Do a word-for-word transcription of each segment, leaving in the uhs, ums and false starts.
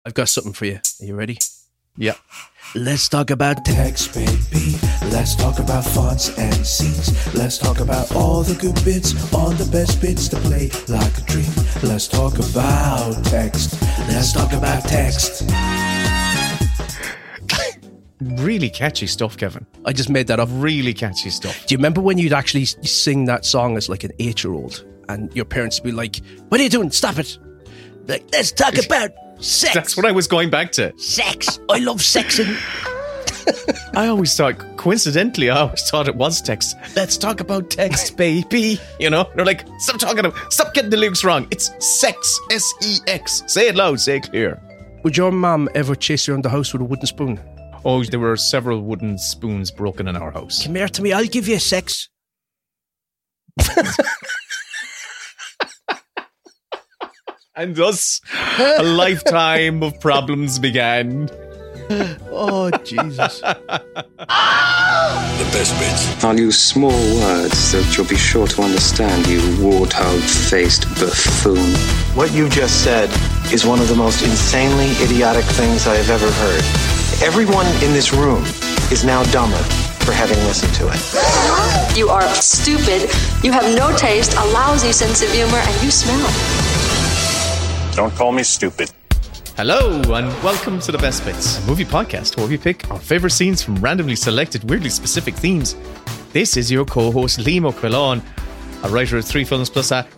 I've got something for you. Are you ready? Yeah. Let's talk about text, baby. Let's talk about fonts and scenes. Let's talk about all the good bits on the best bits to play like a dream. Let's talk about text. Let's talk about text. Really catchy stuff, Kevin. I just made that up. Really catchy stuff. Do you remember when you'd actually sing that song as like an eight-year-old and your parents would be like, what are you doing? Stop it. Like, let's talk about sex. That's what I was going back to. Sex. I love sexing. I always thought, coincidentally, I always thought it was text. Let's talk about text, baby. You know, they're like, stop talking about, stop getting the lyrics wrong. It's sex, S E X. Say it loud, say it clear. Would your mum ever chase you around the house with a wooden spoon? Oh, there were several wooden spoons broken in our house. Come here to me, I'll give you sex. And thus, a lifetime of problems began. Oh, Jesus. The best bits. I'll use small words that you'll be sure to understand, you warthog-faced buffoon. What you just said is one of the most insanely idiotic things I have ever heard. Everyone in this room is now dumber for having listened to it. You are stupid, you have no taste, a lousy sense of humor, and you smell. Don't call me stupid. Hello and welcome to The Best Bits, a movie podcast where we pick our favourite scenes from randomly selected, weirdly specific themes. This is your co-host Liam O'Quillan, a writer of three films plus a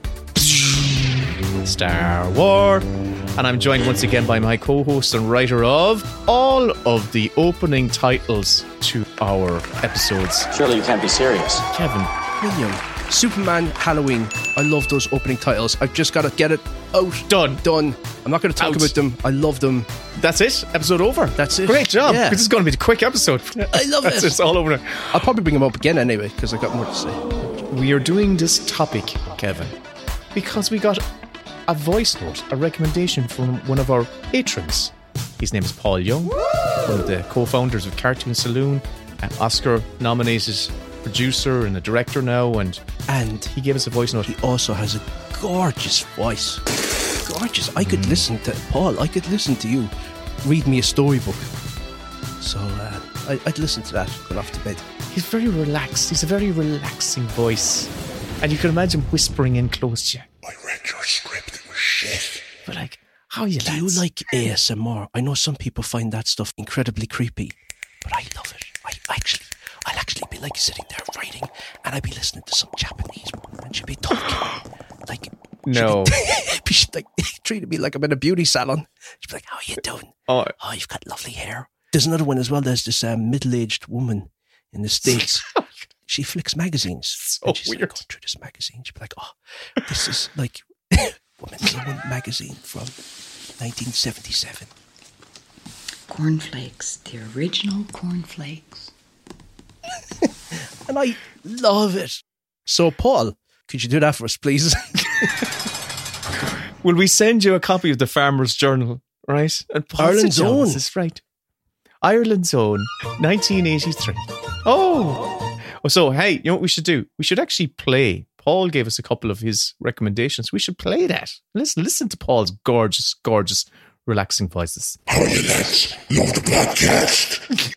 Star Wars, and I'm joined once again by my co-host and writer of all of the opening titles to our episodes. Surely you can't be serious. Kevin. William. Superman, Halloween. I love those opening titles. I've just got to get it out. Done. Done. I'm not going to talk Out. about them. I love them. That's it? Episode over? That's it. Great job. Yeah. This is going to be a quick episode. I love That's it. It's all over. I'll probably bring them up again anyway because I've got more to say. We are doing this topic, Kevin, because we got a voice note, a recommendation from one of our patrons. His name is Paul Young, one of the co-founders of Cartoon Saloon, an Oscar-nominated producer and a director now, and And he gave us a voice note. he also has a gorgeous voice. Gorgeous. I could mm. listen to Paul. I could listen to you read me a storybook. So uh, I, I'd listen to that going off to bed. He's very relaxed. He's a very relaxing voice. And you can imagine whispering in close to you. I read your script, it was shit. But like, how are you Do you lads? like A S M R? I know some people find that stuff incredibly creepy, but I love it. I actually, I'll actually be like sitting there writing, and I'd be listening to some Japanese woman, and she'd be talking like No. she'd be, she'd like treating me like I'm in a beauty salon. She'd be like, "How are you doing? Oh, Oh, you've got lovely hair." There's another one as well. There's this um, middle-aged woman in the States. She flicks magazines. So and she's weird. like going through this magazine. She'd be like, "Oh, this is like Woman's Woman magazine from nineteen seventy-seven." Cornflakes, the original cornflakes. And I love it. So, Paul, could you do that for us, please? will we send you a copy of the Farmer's Journal, right? And Paul Ireland's said, Own. This is right. Ireland's Own, nineteen eighty-three. Oh. oh! So, hey, you know what we should do? We should actually play. Paul gave us a couple of his recommendations. We should play that. Listen, listen to Paul's gorgeous, gorgeous, relaxing voices. How are you lads? Love the podcast.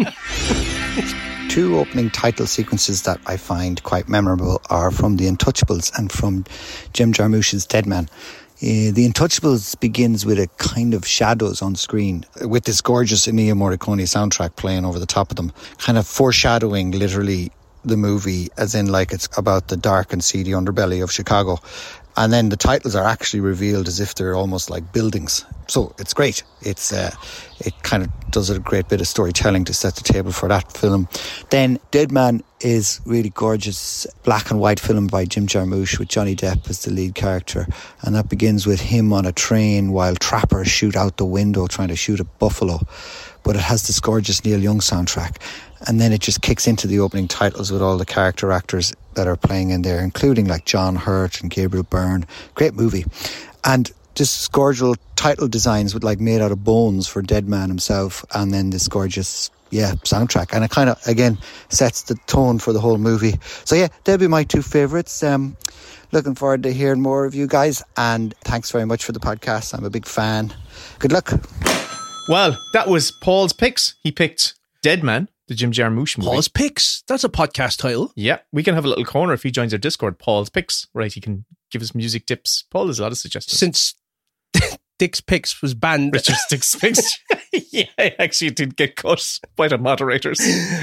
Two opening title sequences that I find quite memorable are from The Untouchables and from Jim Jarmusch's Dead Man. Uh, the Untouchables begins with a kind of shadows on screen with this gorgeous Ennio Morricone soundtrack playing over the top of them, kind of foreshadowing literally the movie as in like it's about the dark and seedy underbelly of Chicago. And then the titles are actually revealed as if they're almost like buildings. So it's great. It's uh, it kind of does a great bit of storytelling to set the table for that film. Then Dead Man is really gorgeous black and white film by Jim Jarmusch with Johnny Depp as the lead character. And that begins with him on a train while trappers shoot out the window trying to shoot a buffalo. But it has this gorgeous Neil Young soundtrack. And then it just kicks into the opening titles with all the character actors that are playing in there, including like John Hurt and Gabriel Byrne. Great movie. And just gorgeous title designs with like made out of bones for Dead Man himself. And then this gorgeous, yeah, soundtrack. And it kind of, again, sets the tone for the whole movie. So yeah, they'll be my two favourites. Um, looking forward to hearing more of you guys. And thanks very much for the podcast. I'm a big fan. Good luck. Well, that was Paul's picks. He picked Dead Man, the Jim Jarmusch movie. Paul's Picks. That's a podcast title. Yeah, we can have a little corner if he joins our Discord. Paul's Picks, right? He can give us music tips. Paul has a lot of suggestions. Since Dick's Picks was banned. Richard Dick's Picks. Yeah, actually it did get cut by the moderators.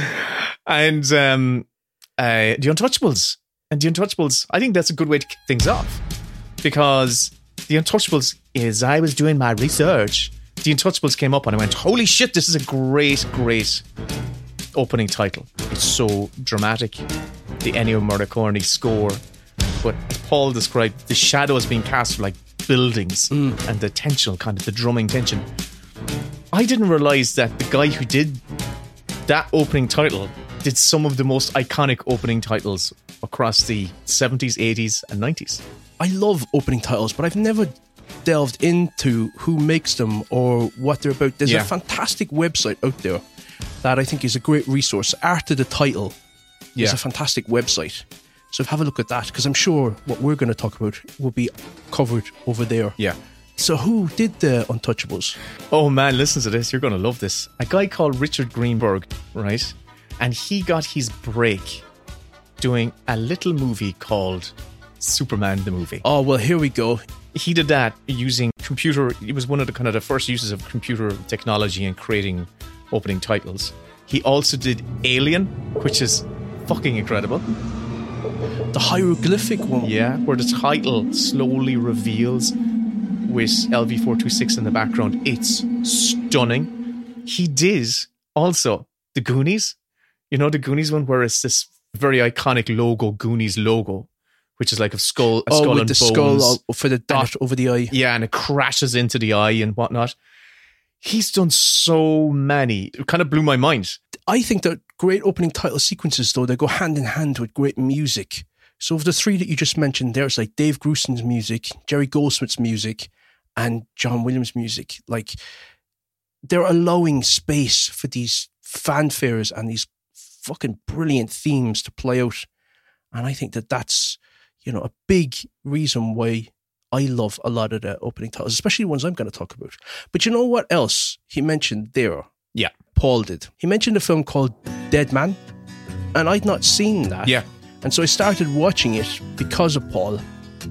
And um, uh, The Untouchables. And The Untouchables, I think that's a good way to kick things off. Because The Untouchables, as I was doing my research, The Untouchables came up and I went, holy shit, this is a great, great opening title. It's so dramatic. The Ennio Morricone score. But Paul described the shadows being cast like buildings mm. and the tension, kind of the drumming tension. I didn't realise that the guy who did that opening title did some of the most iconic opening titles across the seventies, eighties and nineties. I love opening titles, but I've never delved into who makes them or what they're about. There's Yeah. a fantastic website out there that I think is a great resource. Art of the Title Yeah. is a fantastic website. So have a look at that, because I'm sure what we're going to talk about will be covered over there. Yeah. So who did the Untouchables? Oh man, listen to this. You're going to love this. A guy called Richard Greenberg, right? And he got his break doing a little movie called Superman the Movie. Oh, well, here we go. He did that using computer. It was one of the kind of the first uses of computer technology in creating opening titles. He also did Alien, which is fucking incredible. The hieroglyphic one. Yeah, where the title slowly reveals with L V four twenty-six in the background. It's stunning. He did also The Goonies. You know the Goonies one where it's this very iconic logo, Goonies logo, which is like a skull, a oh, skull with and the bones. skull for the dot over the eye. Yeah, and it crashes into the eye and whatnot. He's done so many. It kind of blew my mind. I think that great opening title sequences, though, they go hand in hand with great music. So of the three that you just mentioned, there's like Dave Grusin's music, Jerry Goldsmith's music, and John Williams' music. Like, they're allowing space for these fanfares and these fucking brilliant themes to play out. And I think that that's, you know, a big reason why I love a lot of the opening titles, especially the ones I'm going to talk about. But you know what else he mentioned there? Yeah. Paul did. He mentioned a film called Dead Man, and I'd not seen that. Yeah. And so I started watching it because of Paul.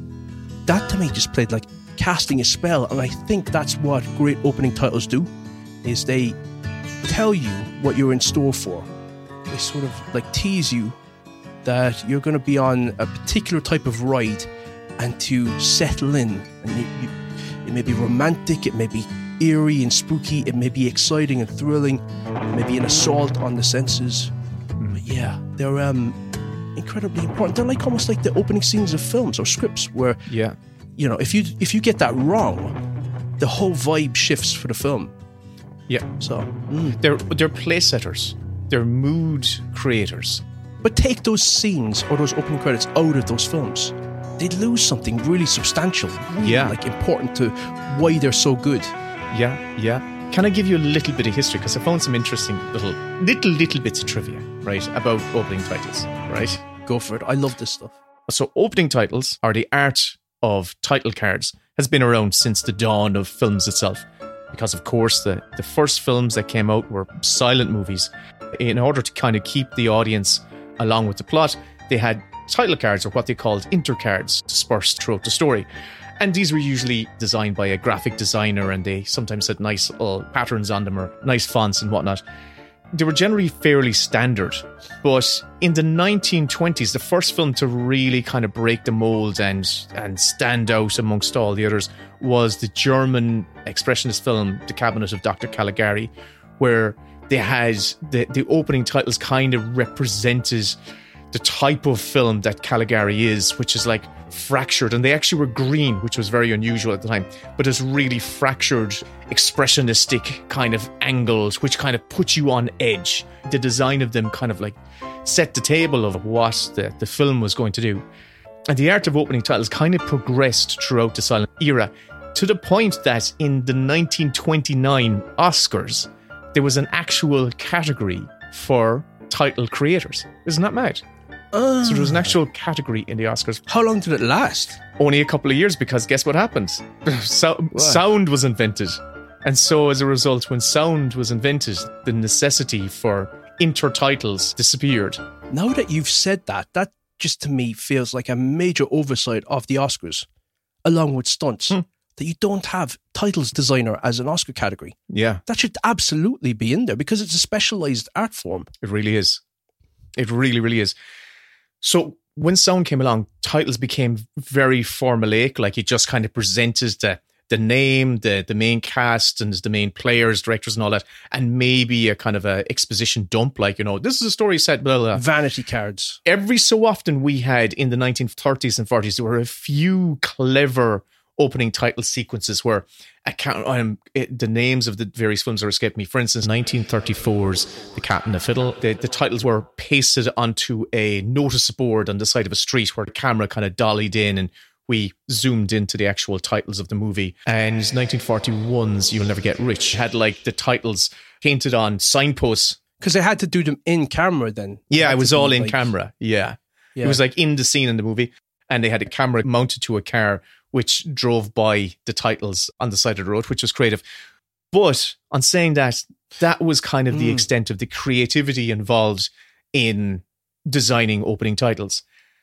That to me just played like casting a spell, and I think that's what great opening titles do, is they tell you what you're in store for. They sort of like tease you that you're going to be on a particular type of ride and to settle in. And you, you, it may be romantic, it may be eerie and spooky, it may be exciting and thrilling, it may be an assault on the senses. But yeah, they're um, incredibly important. They're like almost like the opening scenes of films or scripts where, Yeah. you know, if you if you get that wrong, the whole vibe shifts for the film. Yeah. So mm. They're they're place setters. They're mood creators. But take those scenes or those opening credits out of those films, they'd lose something really substantial. Really, Yeah. like important to why they're so good. Yeah, yeah. Can I give you a little bit of history? Because I found some interesting little, little, little bits of trivia, right, about opening titles, right? Go for it. I love this stuff. So opening titles, or the art of title cards, has been around since the dawn of films itself. Because, of course, the, the first films that came out were silent movies. In order to kind of keep the audience along with the plot, they had title cards, or what they called intercards, dispersed throughout the story. And these were usually designed by a graphic designer, and they sometimes had nice little patterns on them or nice fonts and whatnot. They were generally fairly standard. But in the nineteen twenties, the first film to really kind of break the mold and, and stand out amongst all the others was the German expressionist film, The Cabinet of Doctor Caligari, where they had the, the opening titles kind of represented the type of film that Caligari is, which is like fractured, and they actually were green, which was very unusual at the time, but it's really fractured, expressionistic kind of angles, which kind of put you on edge. The design of them kind of like set the table of what the, the film was going to do. And the art of opening titles kind of progressed throughout the silent era, to the point that in the nineteen twenty-nine Oscars, there was an actual category for title creators. Isn't that mad? Uh, So there was an actual category in the Oscars. How long did it last? Only a couple of years, because guess what happened? So- sound was invented And so as a result, when sound was invented, the necessity for intertitles disappeared. Now that you've said that, that just to me feels like a major oversight of the Oscars, along with stunts, hmm. that you don't have titles designer as an Oscar category. Yeah. That should absolutely be in there because it's a specialized art form. It really is. It really, really is. So when sound came along, titles became very formulaic, like it just kind of presented the the name, the the main cast and the main players, directors and all that, and maybe a kind of a exposition dump, like, you know, this is a story set, blah, blah, blah. Vanity cards. Every so often we had, in the nineteen thirties and forties, there were a few clever opening title sequences where I can't, um, it, the names of the various films are escaping me. For instance, nineteen thirty-four's The Cat and the Fiddle, the, the titles were pasted onto a notice board on the side of a street where the camera kind of dollied in and we zoomed into the actual titles of the movie. And nineteen forty-one's You'll Never Get Rich had like the titles painted on signposts. Because they had to do them in camera then. Yeah, it was all in like, camera. Yeah. yeah. It was like in the scene in the movie. And they had a camera mounted to a car which drove by the titles on the side of the road, which was creative. But on saying that, that was kind of the mm. extent of the creativity involved in designing opening titles.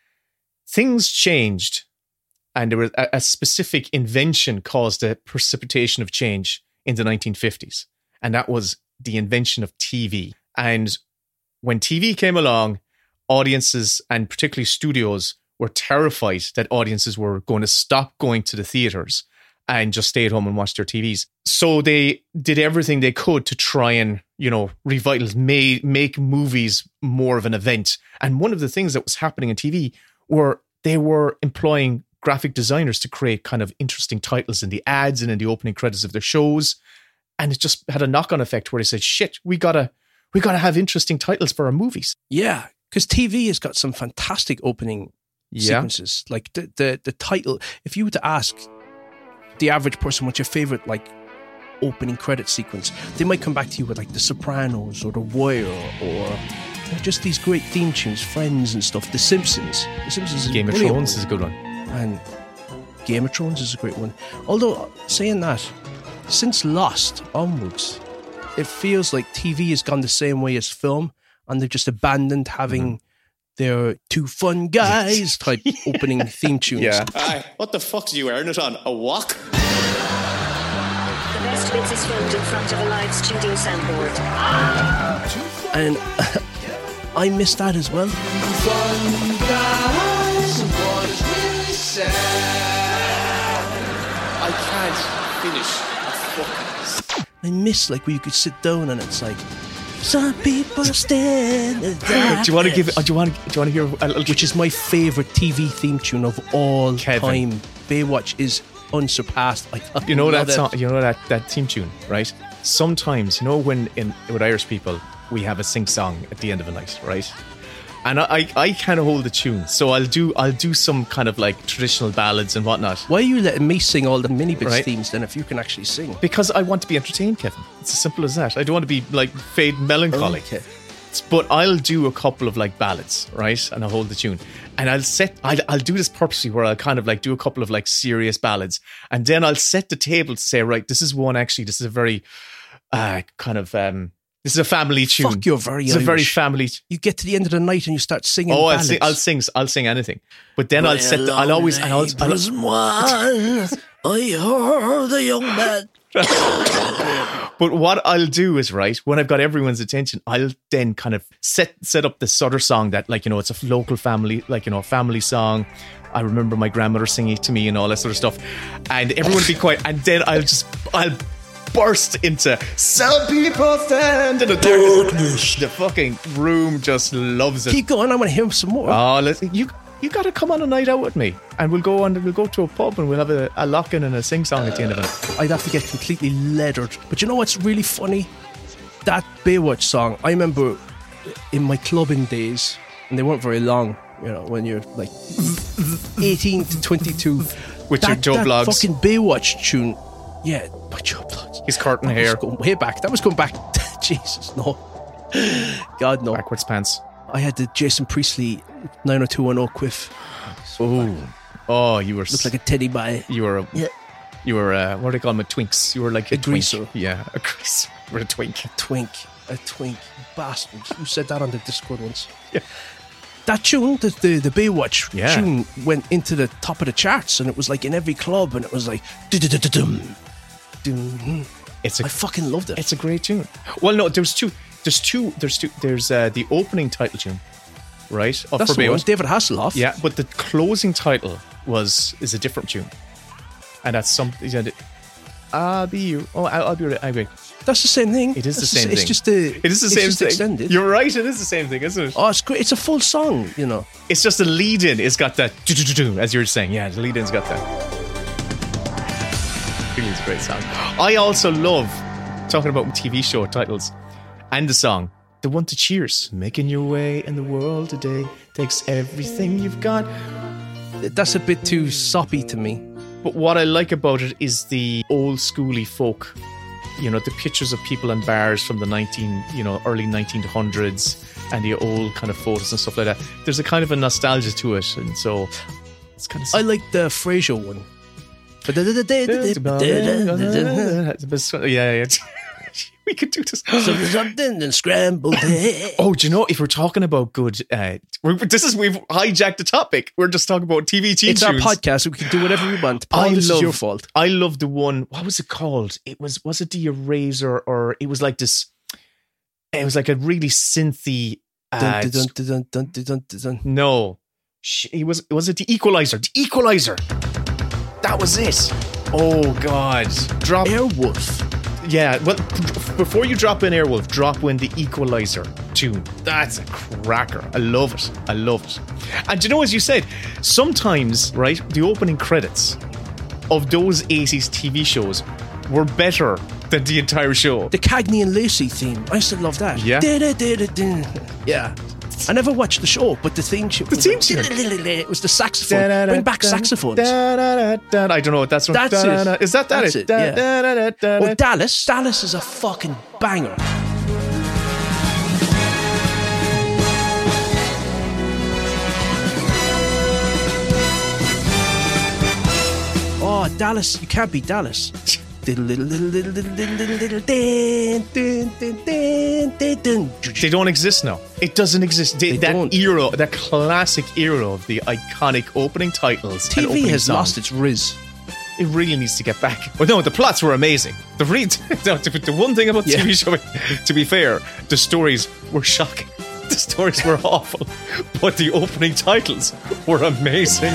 Things changed. And there was a, a specific invention caused a precipitation of change in the nineteen fifties. And that was the invention of T V. And when T V came along, audiences and particularly studios were terrified that audiences were going to stop going to the theaters and just stay at home and watch their T Vs. So they did everything they could to try and, you know, revitalize, make, make movies more of an event. And one of the things that was happening on T V were they were employing graphic designers to create kind of interesting titles in the ads and in the opening credits of their shows. And it just had a knock-on effect where they said, shit, we gotta, we gotta have interesting titles for our movies. Yeah, because T V has got some fantastic opening yeah. sequences. Like the, the the title, if you were to ask the average person what's your favorite like opening credit sequence, they might come back to you with like The Sopranos or The Wire or you know, just these great theme tunes, Friends and stuff. The Simpsons. The Simpsons is Game of Thrones one. is a good one. And Game of Thrones is a great one. Although, saying that, since Lost onwards, it feels like T V has gone the same way as film, and they've just abandoned having mm-hmm. their two fun guys type opening theme tunes. Yeah. Aye. What the fuck do you earn it on? A walk? The Best Bits is filmed in front of a live studio soundboard. And I missed that as well. Fun guys, what is really sad? I can't finish a fucking... I miss like where you could sit down and it's like some people stand. do you want to give? Do you want? Do you want to hear? A little... Which is my favorite T V theme tune of all Kevin. time. Baywatch is unsurpassed. I you know that song. You know that that theme tune, right? Sometimes you know when in with Irish people we have a sing song at the end of a night, right? And I, I, I kind of hold the tune, so I'll do I'll do some kind of like traditional ballads and whatnot. Why are you letting me sing all the mini bits right. themes then if you can actually sing? Because I want to be entertained, Kevin. It's as simple as that. I don't want to be like fade melancholy. Okay. But I'll do a couple of like ballads, right? And I'll hold the tune. And I'll set I'll, I'll do this purposely where I'll kind of like do a couple of like serious ballads. And then I'll set the table to say, right, this is one actually, this is a very uh, kind of um This is a family tune. Fuck, you're very It's Irish. a very family. T- you get to the end of the night and you start singing. Oh, I'll ballads. sing, I'll sing. I'll sing anything. But then I'll set. The, I'll always. And I'll, I'll, I'll, I heard the young man. But what I'll do is right when I've got everyone's attention, I'll then kind of set set up this other song that, like, you know, it's a local family, like, you know, family song. I remember my grandmother singing it to me and all that sort of stuff, and everyone would be quiet, and then I'll just I'll. burst into some people stand in the darkness. The fucking room just loves it. Keep going, I want to hear some more. Oh, let's, you you got to come on a night out with me, and we'll go on. We'll go to a pub and we'll have a, a lock in and a sing song at the end of it. I'd have to get completely leathered. But you know what's really funny? That Baywatch song. I remember in my clubbing days, and they weren't very long. You know, when you're like eighteen to twenty-two, with that, your Joe that Blogs, fucking Baywatch tune. Yeah, my Joe Blogs. His curtain that hair. Was going way back. That was going back. Jesus, no. God, no. Backwards pants. I had the Jason Priestley nine oh two one oh quiff. Oh, oh, you were looked like a teddy bear. You were a yeah. You were, uh, what do they call them? A twinks. You were like a, A twink. greaser. Yeah, a greaser. You were a twink. A twink. A twink. Bastard. You said that on the Discord once. Yeah. That tune, the, the, the Baywatch Yeah. tune, went into the top of the charts, and it was like in every club, and it was like, dum dum. It's a, I fucking loved it. It's a great tune. Well, no, there's two. There's two. There's two. There's uh, the opening title tune, right? Of That's for the one, Baywatch. David Hasselhoff. Yeah, but the closing title was is a different tune, and that's something. Yeah, I'll be you. Oh, I'll, I'll be. I'll be. That's the same thing. It is the That's same It's thing. just the. It is the it's same just thing. Extended. You're right. It is the same thing, isn't it? Oh, it's great. It's a full song, you know. It's just the lead in. It's got that, as you were saying. Yeah, the lead in's got that. Really, it's a great song. I also love talking about T V show titles and the song. The one to Cheers. Making your way in the world today takes everything you've got. That's a bit too soppy to me. But what I like about it is the old schooly folk. You know, the pictures of people in bars from the nineteen, you know, early nineteen hundreds, and the old kind of photos and stuff like that. There's a kind of a nostalgia to it, and so it's kind of. I like the Frasier one. Yeah, yeah. We could do this. Something, something, and scrambled egg. Oh, do you know, if we're talking about good, uh, we're, this is, we've hijacked the topic. We're just talking about T V T It's tunes. our podcast. We can do whatever we want. Paul, this is your fault. I love the one, what was it called? It was, was it the Eraser, or it was like this, it was like a really synthy, uh, Dun, dun, dun, dun, dun, dun, dun, dun. no, it was, was it the Equalizer? The Equalizer. That was it. Oh, God. Drop. Airwolf. Yeah, well, before you drop in Airwolf, drop in the Equalizer tune. That's a cracker. I love it. I love it. And you know, as you said, sometimes, right, the opening credits of those eighties T V shows were better than the entire show. The Cagney and Lacey theme. I still love that. Yeah. Yeah. I never watched the show, but the theme tune. The theme tune. It was the saxophone. Bring back saxophones. I don't know what that's. That's it. Is that that? That's it? it, yeah. Or Dallas. Dallas is a fucking banger. Oh, Dallas. You can't beat Dallas. They don't exist now. It doesn't exist. They, They that don't. era, that classic era of the iconic opening titles. T and V opening has songs. lost its riz. It really needs to get back. Well, no, the plots were amazing. The re- no, the, the one thing about Yeah. T V show, to be fair, the stories were shocking. The stories were awful, but the opening titles were amazing.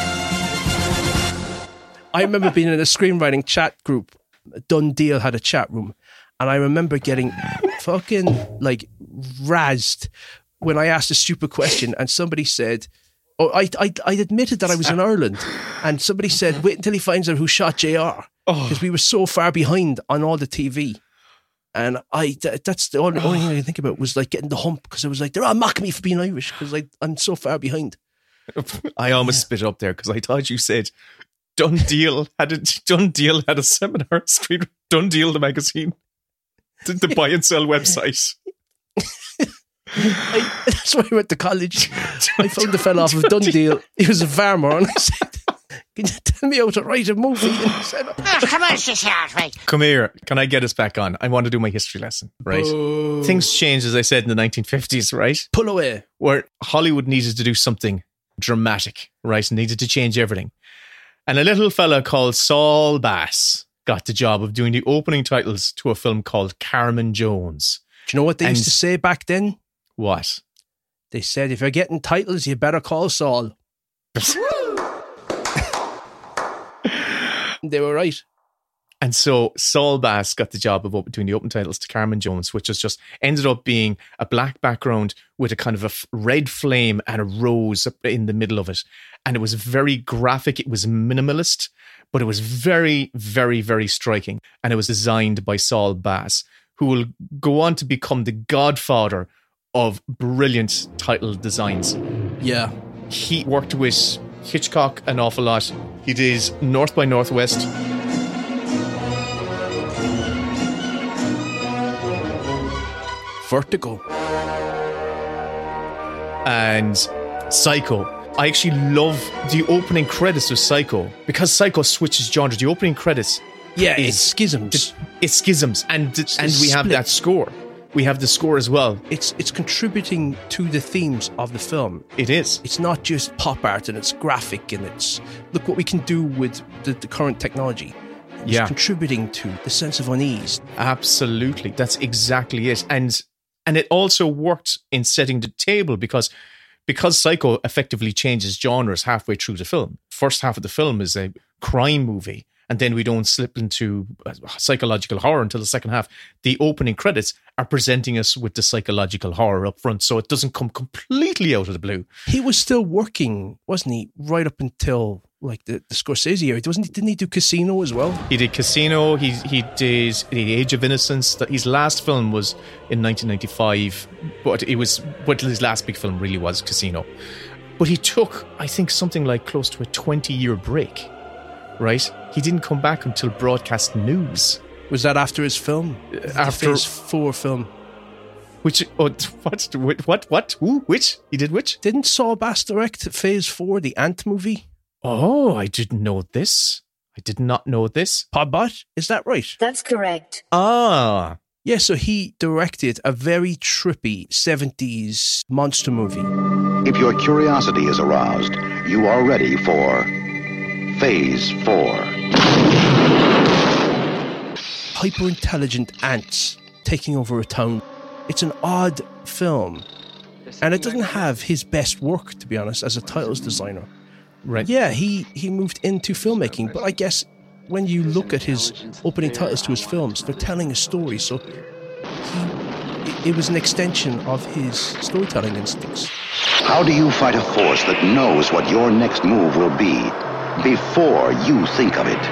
I remember being in a screenwriting chat group. Done Deal had a chat room, and I remember getting fucking like razzed when I asked a stupid question, and somebody said, "Oh, I I, I admitted that I was in Ireland," and somebody said, "Wait until he finds out who shot J R," because we were so far behind on all the T V. And I, th- that's the only, only thing I can think about was like getting the hump, because I was like, they're all mocking me for being Irish because like I'm so far behind. I almost spit up there because I thought you said Done Deal had a Done Deal had a seminar. Street Done Deal, the magazine, the, the buy and sell website. I, that's why I went to college. I found the fella off of Done Deal. He was a farmer, and I said, "Can you tell me how to write a movie?" And he said, Oh, come on, sister, right? Come here. Can I get us back on? I want to do my history lesson, right? Oh. Things changed, as I said, in the nineteen fifties, right? "Pull away." Where Hollywood needed to do something dramatic, right? Needed to change everything. And a little fella called Saul Bass got the job of doing the opening titles to a film called Carmen Jones. Do you know what they And- used to say back then? What? They said, if you're getting titles, you better call Saul. They were right. And so Saul Bass got the job of op- doing the open titles to Carmen Jones, which was just ended up being a black background with a kind of a f- red flame and a rose up in the middle of it. And it was very graphic. It was minimalist, but it was very, very, very striking. And it was designed by Saul Bass, who will go on to become the godfather of brilliant title designs. Yeah. He worked with Hitchcock an awful lot. He did North by Northwest. Vertigo. And Psycho. I actually love the opening credits of Psycho because Psycho switches genre. The opening credits, yeah, is, it's schisms. It's schisms, and It's and the we have split. that score. We have the score as well. It's it's contributing to the themes of the film. It is. It's not just pop art and it's graphic and it's look what we can do with the, the current technology. It's Yeah. contributing to the sense of unease. Absolutely, that's exactly it, and and it also worked in setting the table because because Psycho effectively changes genres halfway through the film. First half of the film is a crime movie, and then we don't slip into psychological horror until the second half. The opening credits are presenting us with the psychological horror up front, so it doesn't come completely out of the blue. He was still working, wasn't he, right up until like the, the Scorsese era? Wasn't he, didn't he do Casino as well? He did Casino. He he did The Age of Innocence. That his last film was in nineteen ninety-five, but it was but his last big film really was Casino. But he took, I think, something like close to a twenty-year break. Right? He didn't come back until Broadcast News. Was that after his film? After Phase four film. Which oh, what what what who which he did which? Didn't Saul Bass direct Phase four, the Ant movie? Oh, I didn't know this. I did not know this. Podbot, is that right? That's correct. Ah. Yeah, so he directed a very trippy seventies monster movie. If your curiosity is aroused, you are ready for Phase four. Hyper-intelligent ants taking over a town. It's an odd film. And it doesn't have his best work, to be honest, as a titles designer. Right. Yeah, he, he moved into filmmaking, but I guess when you look at his opening titles to his films, they're telling a story, so he, it, it was an extension of his storytelling instincts. How do you fight a force that knows what your next move will be before you think of it?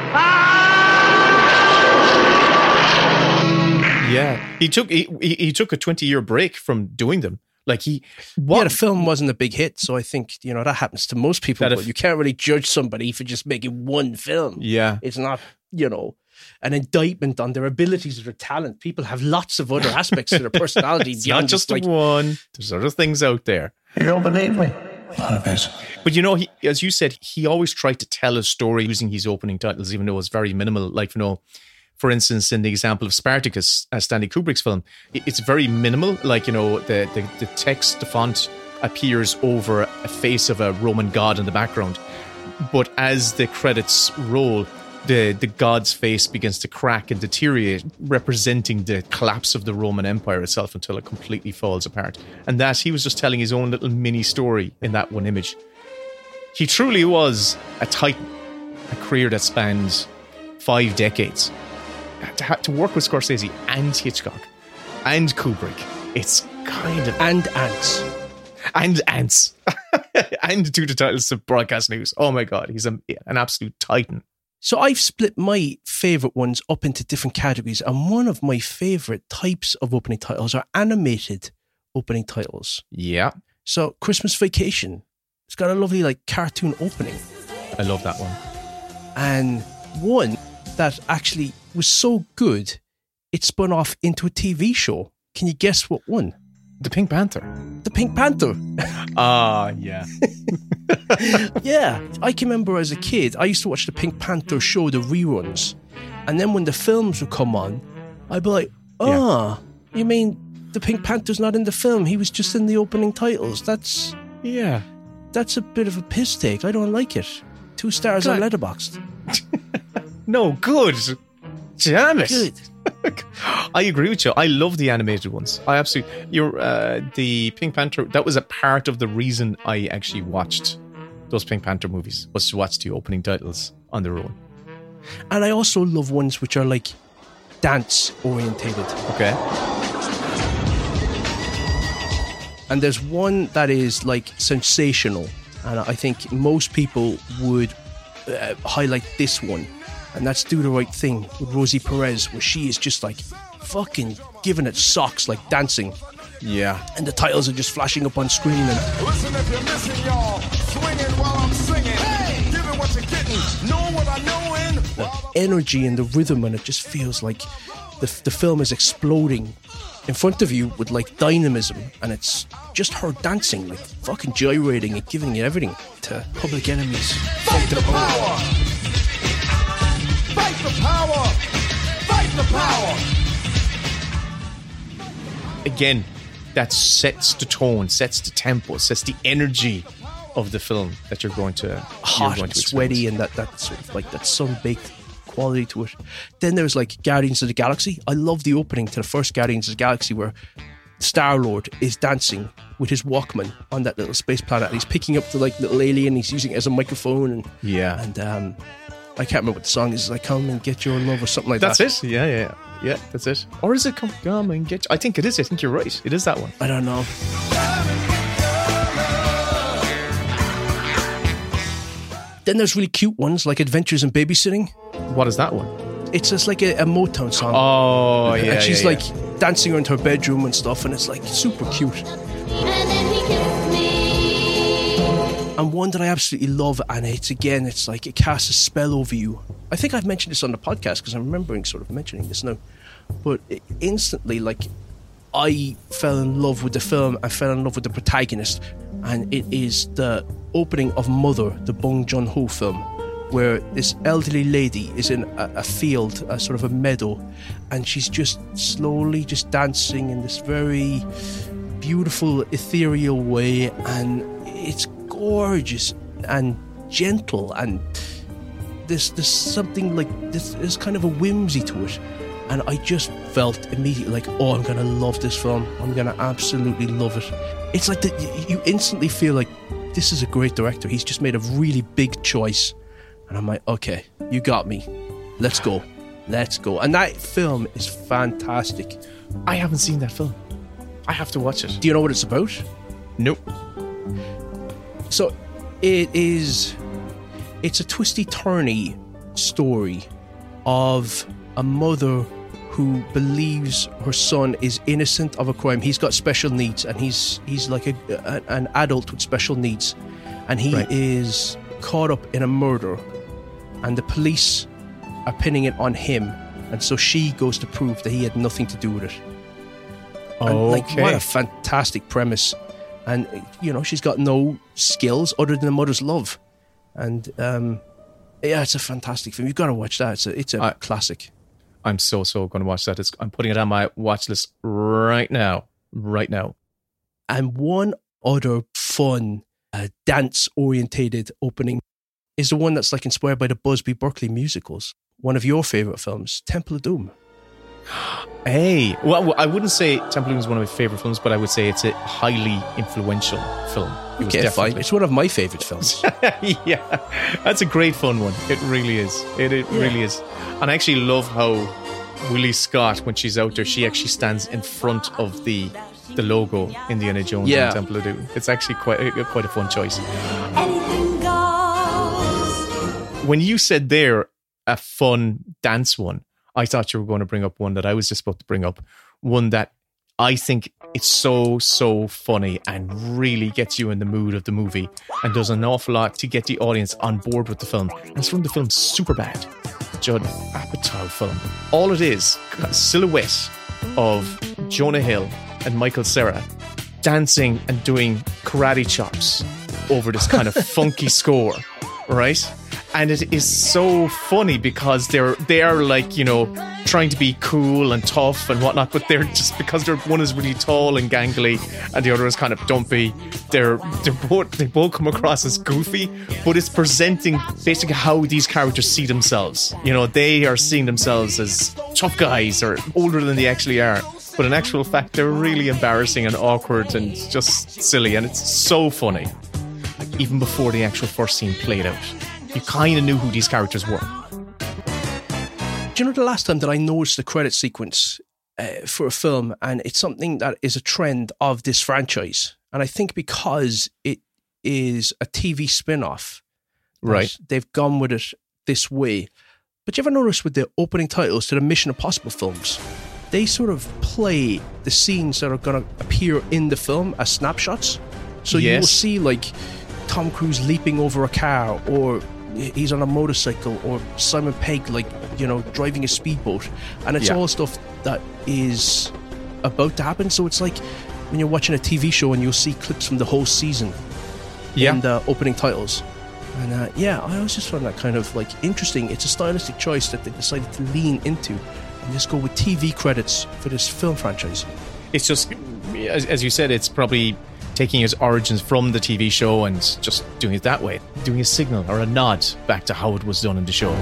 Yeah, he took he, he he took a twenty-year break from doing them. Like he, what? Yeah, the film wasn't a big hit, so I think you know that happens to most people. But if, you can't really judge somebody for just making one film. Yeah, it's not you know an indictment on their abilities or their talent. People have lots of other aspects to their personality. It's not just like, one. There's other things out there. You don't believe me? A lot of it. But you know, he, as you said, he always tried to tell a story using his opening titles, even though it was very minimal. Like you know. For instance, in the example of Spartacus, uh, Stanley Kubrick's film, it's very minimal. Like, you know, the, the, the text, the font appears over a face of a Roman god in the background. But as the credits roll, the, the god's face begins to crack and deteriorate, representing the collapse of the Roman Empire itself until it completely falls apart. And that, he was just telling his own little mini story in that one image. He truly was a titan, a career that spans five decades. To, ha- to work with Scorsese and Hitchcock and Kubrick, it's kind of and ants and ants and do the titles of Broadcast News. Oh my god, he's a, an absolute titan. So I've split my favourite ones up into different categories, and one of my favourite types of opening titles are animated opening titles. Yeah. So Christmas Vacation, it's got a lovely like cartoon opening. I love that one. And one that actually was so good, it spun off into a T V show. Can you guess what one? The Pink Panther. The Pink Panther. Ah, uh, yeah. Yeah. I can remember as a kid, I used to watch the Pink Panther show, the reruns. And then when the films would come on, I'd be like, oh, yeah. You mean the Pink Panther's not in the film? He was just in the opening titles. That's... Yeah. That's a bit of a piss take. I don't like it. Two stars God. on Letterboxd. No, good. Damn it. Good. I agree with you. I love the animated ones. I absolutely. You're uh, the Pink Panther. That was a part of the reason I actually watched those Pink Panther movies, was to watch the opening titles on their own. And I also love ones which are like dance orientated. Okay. And there's one that is like sensational, and I think most people would uh, highlight this one. And that's Do the Right Thing with Rosie Perez, where she is just like fucking giving it socks, like dancing. Yeah. And the titles are just flashing up on screen. And listen if you're missing, y'all. Swinging while I'm singing. Hey! Give it The energy and the rhythm, and it just feels like the, the film is exploding in front of you with like dynamism, and it's just her dancing, like fucking gyrating and giving you everything to Public Enemy's Fight the Power. Fight the power! Fight the power! Again, that sets the tone, sets the tempo, sets the energy of the film that you're going to hot you're going and to sweaty, and that, that sort of like that sun-baked quality to it. Then there's like Guardians of the Galaxy. I love the opening to the first Guardians of the Galaxy where Star-Lord is dancing with his Walkman on that little space planet, and he's picking up the like little alien, he's using it as a microphone, and yeah, and um I can't remember what the song is. It's like "Come and Get Your Love" or something like that's that. That's it. Yeah, yeah, yeah. That's it. Or is it "Come, come and Get"? I think it is. I think you're right. It is that one. I don't know. Then there's really cute ones like "Adventures in Babysitting." What is that one? It's just like a, a Motown song. Oh, yeah. And she's yeah, like yeah. dancing around her bedroom and stuff, and it's like super cute. And one that I absolutely love, and it's again, it's like it casts a spell over you. I think I've mentioned this on the podcast because I'm remembering sort of mentioning this now. But it instantly, like, I fell in love with the film. I fell in love with the protagonist, and it is the opening of Mother, the Bong Joon-ho film, where this elderly lady is in a, a field, a sort of a meadow, and she's just slowly just dancing in this very beautiful, ethereal way, and it's gorgeous and gentle, and there's, there's something like this, there's kind of a whimsy to it, and I just felt immediately like, oh, I'm gonna love this film. I'm gonna absolutely love it. It's like that you instantly feel like this is a great director. He's just made a really big choice, and I'm like, okay, you got me. Let's go, let's go. And that film is fantastic. I haven't seen that film. I have to watch it. Do you know what it's about? Nope. So it is, it's a twisty-turny story of a mother who believes her son is innocent of a crime. He's got special needs, and he's he's like a, a an adult with special needs, and he right. is caught up in a murder, and the police are pinning it on him, and so she goes to prove that he had nothing to do with it. Oh, and, like, okay. What a fantastic premise. And, you know, she's got no skills other than a mother's love. And, um, yeah, it's a fantastic film. You've got to watch that. It's a, it's a I, classic. I'm so, so going to watch that. It's, I'm putting it on my watch list right now. Right now. And one other fun, uh, dance-orientated opening is the one that's, like, inspired by the Busby Berkeley musicals. One of your favourite films, Temple of Doom. Hey, well, I wouldn't say Temple of Doom is one of my favourite films, but I would say it's a highly influential film. It was okay, definitely fine. It's one of my favourite films. Yeah, that's a great fun one. It really is. It, it yeah. really is. And I actually love how Willie Scott, when she's out there, she actually stands in front of the the logo Indiana Jones yeah. and Temple of Doom. It's actually quite a, quite a fun choice. Anything goes. When you said there a fun dance one, I thought you were going to bring up one that I was just about to bring up. One that I think it's so, so funny and really gets you in the mood of the movie and does an awful lot to get the audience on board with the film. And it's from the film Superbad, Judd Apatow film. All it is, a silhouette of Jonah Hill and Michael Cera dancing and doing karate chops over this kind of funky score, right? And it is so funny because they're they are like, you know, trying to be cool and tough and whatnot, but they're just, because they're one is really tall and gangly and the other is kind of dumpy. They're they're both they both come across as goofy, but it's presenting basically how these characters see themselves. You know, they are seeing themselves as tough guys or older than they actually are. But in actual fact, they're really embarrassing and awkward and just silly, and it's so funny. Even before the actual first scene played out, you kind of knew who these characters were. Do you know the last time that I noticed the credit sequence uh, for a film, and it's something that is a trend of this franchise, and I think because it is a T V spin-off, right? They've gone with it this way. But you ever notice with the opening titles to the Mission Impossible films, they sort of play the scenes that are going to appear in the film as snapshots. So yes. You will see like Tom Cruise leaping over a car, or he's on a motorcycle, or Simon Pegg, like, you know, driving a speedboat, and it's Yeah. all stuff that is about to happen. So it's like when you're watching a T V show and you'll see clips from the whole season Yeah. in the opening titles. And uh, yeah, I always just found that kind of like interesting. It's a stylistic choice that they decided to lean into and just go with T V credits for this film franchise. It's just, as, as you said, it's probably taking its origins from the T V show and just doing it that way, doing a signal or a nod back to how it was done in the show.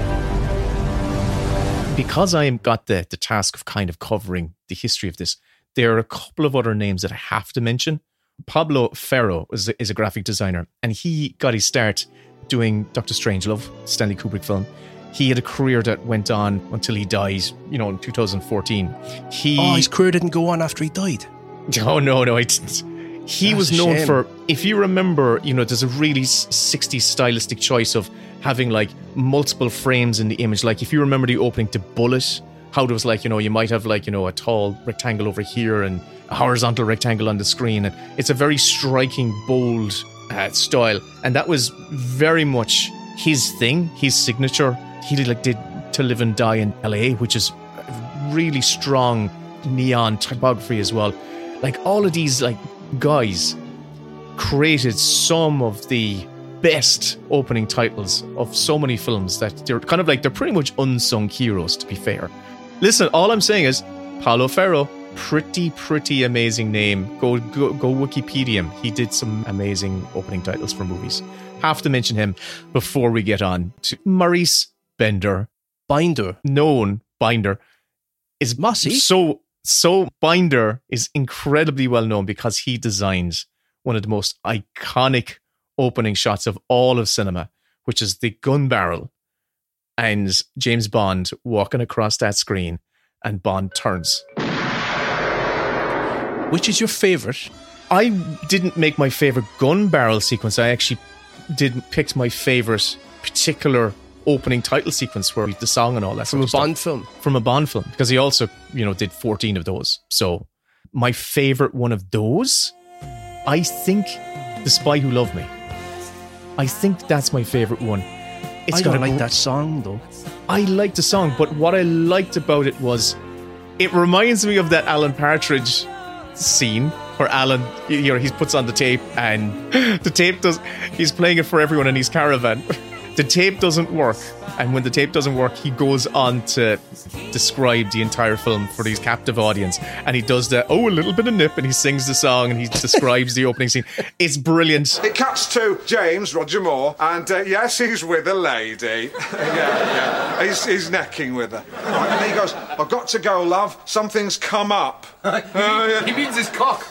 Because I am got the, the task of kind of covering the history of this, there are a couple of other names that I have to mention. Pablo Ferro is a, is a graphic designer, and he got his start doing Doctor Strangelove, Stanley Kubrick film. He had a career that went on until he died, you know, in two thousand fourteen. He, Oh, his career didn't go on after he died. Oh, no, no, it didn't. He That's was a known shame. for, if you remember, you know, there's a really sixties stylistic choice of having like multiple frames in the image. Like if you remember the opening to Bullet, how there was like, you know, you might have like, you know, a tall rectangle over here and a horizontal rectangle on the screen. And it's a very striking, bold uh, style. And that was very much his thing, his signature. He did like did To Live and Die in L A, which is really strong neon typography as well. Like all of these like guys created some of the best opening titles of so many films that they're kind of like, they're pretty much unsung heroes, to be fair. Listen, all I'm saying is Paulo Ferro, pretty, pretty amazing name. Go, go, go Wikipedia him. He did some amazing opening titles for movies. Have to mention him before we get on to Maurice Bender. Binder. Known Binder is Mossy. So, so Binder is incredibly well known because he designed one of the most iconic opening shots of all of cinema, which is the gun barrel and James Bond walking across that screen, and Bond turns. Which is your favourite? I didn't make my favourite gun barrel sequence. I actually did pick my favourite particular opening title sequence where we the song and all that From a sort of Bond stuff. film? From a Bond film, because he also, you know, did fourteen of those. So my favourite one of those, I think The Spy Who Loved Me. I think that's my favourite one. It's I got don't a like gr- that song though. I liked the song, but what I liked about it was it reminds me of that Alan Partridge scene where Alan, you know, he puts on the tape and the tape does, he's playing it for everyone in his caravan. The tape doesn't work, and when the tape doesn't work, he goes on to describe the entire film for his captive audience, and he does the, oh, a little bit of nip, and he sings the song, and he describes the opening scene. It's brilliant. It cuts to James, Roger Moore, and uh, yes, he's with a lady. yeah, yeah. He's, he's necking with her. Right, and he goes, I've got to go, love. Something's come up. uh, yeah. He means his cock.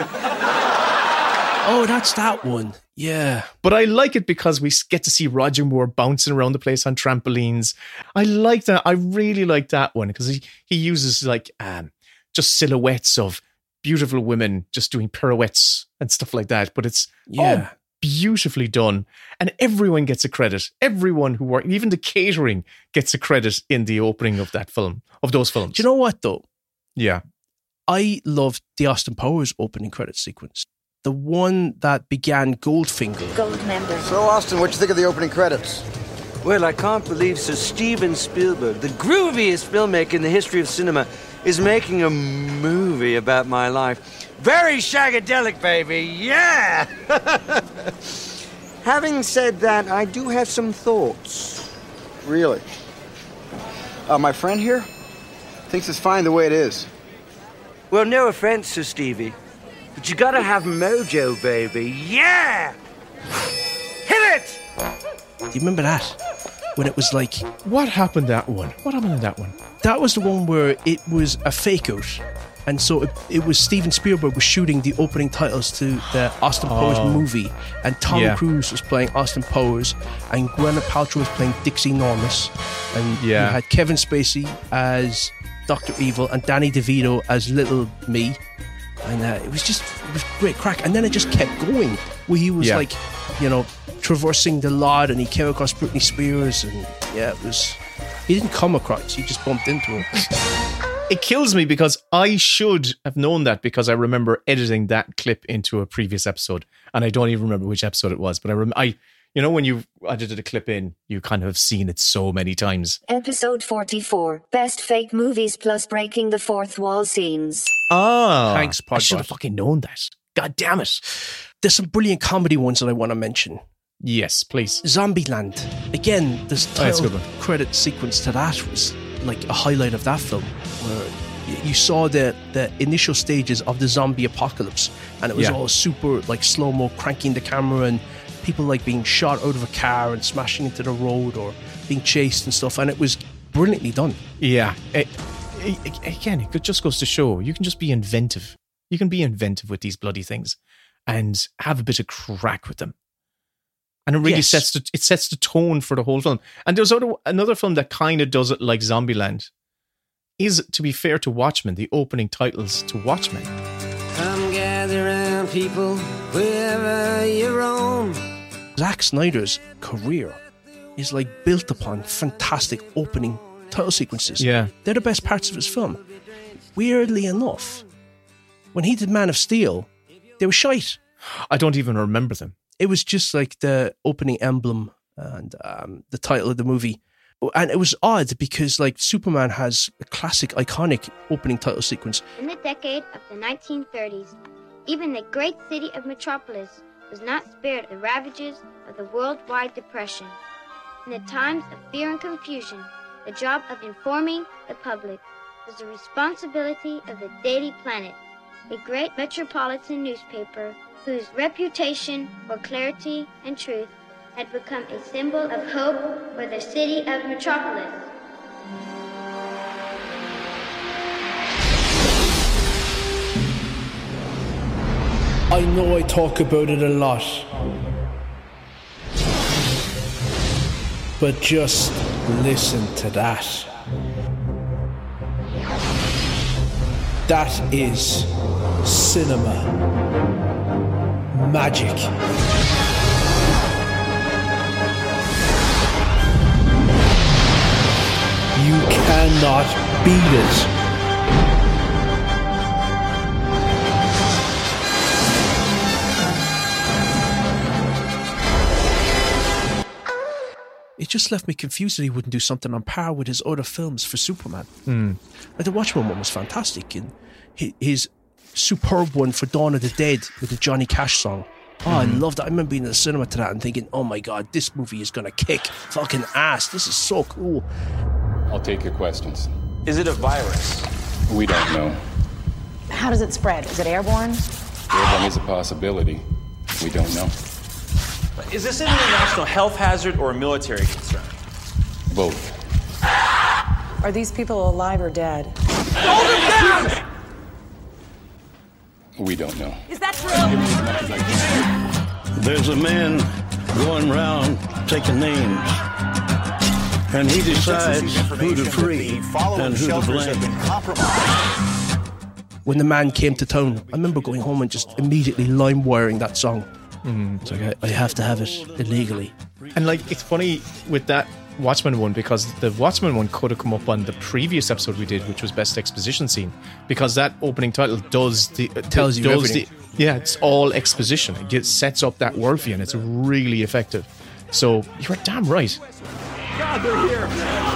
Oh, that's that one. Yeah. But I like it because we get to see Roger Moore bouncing around the place on trampolines. I like that. I really like that one because he, he uses like um, just silhouettes of beautiful women just doing pirouettes and stuff like that. But it's Yeah. all beautifully done. And everyone gets a credit. Everyone who worked, even the catering gets a credit in the opening of that film, of those films. Do you know what though? Yeah. I loved the Austin Powers opening credit sequence. The one that began Goldfinger. Gold member. So, Austin, what'd you think of the opening credits? Well, I can't believe Sir Steven Spielberg, the grooviest filmmaker in the history of cinema, is making a movie about my life. Very shagadelic, baby, yeah! Having said that, I do have some thoughts. Really? Uh, my friend here thinks it's fine the way it is. Well, no offense, Sir Stevie, but you gotta have mojo, baby, yeah! Hit it! Do you remember that? When it was like... What happened that one? What happened in that one? That was the one where it was a fake out. And so it, it was Steven Spielberg was shooting the opening titles to the Austin Powers Oh. movie. And Tom Yeah. Cruise was playing Austin Powers. And Gwyneth Paltrow was playing Dixie Normus. And Yeah. you had Kevin Spacey as Doctor Evil and Danny DeVito as Little Me. And uh, it was just it was great crack. And then it just kept going. Where he was Yeah. like, you know, traversing the lot and he came across Britney Spears. And yeah, it was... He didn't come across, he just bumped into her. It kills me because I should have known that because I remember editing that clip into a previous episode, and I don't even remember which episode it was. But I, rem- I, You know, when you edited a clip in, you kind of have seen it so many times. Episode forty-four. Best fake movies plus breaking the fourth wall scenes. Oh. Thanks, Podbot. I should have fucking known that. God damn it. There's some brilliant comedy ones that I want to mention. Yes, please. Zombieland. Again, this Oh, that's a title good one. credit sequence to that was like a highlight of that film, where y- you saw the, the initial stages of the zombie apocalypse, and it was Yeah. all super like slow-mo, cranking the camera, and people like being shot out of a car and smashing into the road or being chased and stuff, and it was brilliantly done. Yeah. It, it, again, it just goes to show you can just be inventive. You can be inventive with these bloody things and have a bit of crack with them. And it really Yes. sets the, it sets the tone for the whole film. And there's other, another film that kind of does it like Zombieland. Is, to be fair to Watchmen, the opening titles to Watchmen. Come gather round, people, wherever you roam. Zack Snyder's career is like built upon fantastic opening title sequences. Yeah. They're the best parts of his film. Weirdly enough, when he did Man of Steel, they were shite. I don't even remember them. It was just like the opening emblem and um, the title of the movie. And it was odd because like Superman has a classic, iconic opening title sequence. In the decade of the nineteen thirties, even the great city of Metropolis was not spared the ravages of the worldwide depression. In the times of fear and confusion, the job of informing the public was the responsibility of the Daily Planet, a great metropolitan newspaper whose reputation for clarity and truth had become a symbol of hope for the city of Metropolis. I know I talk about it a lot, but just listen to that. That is cinema magic. You cannot beat it. It just left me confused that he wouldn't do something on par with his other films for Superman. Mm. Like the Watchmen one was fantastic, and hi- his superb one for Dawn of the Dead with the Johnny Cash song. Oh, I Mhm. loved that. I remember being in the cinema to that and thinking, oh my God, this movie is going to kick fucking ass. This is so cool. I'll take your questions. Is it a virus? We don't know. How does it spread? Is it airborne? Airborne is a possibility. We don't know. Is this an international health hazard or a military concern? Both. Are these people alive or dead? Hold him down! We don't know. Is that true? There's a man going around taking names, and he decides who to free and who to blame. When the man came to town, I remember going home and just immediately lime wiring that song. Mm. It's like, I, I have to have it illegally. And like, it's funny with that Watchmen one, because the Watchmen one could have come up on the previous episode we did, which was Best Exposition Scene, because that opening title does the it tells you does everything. The, yeah, it's all exposition. It gets, sets up that world for you, and it's really effective. So you were damn right. God, they're here.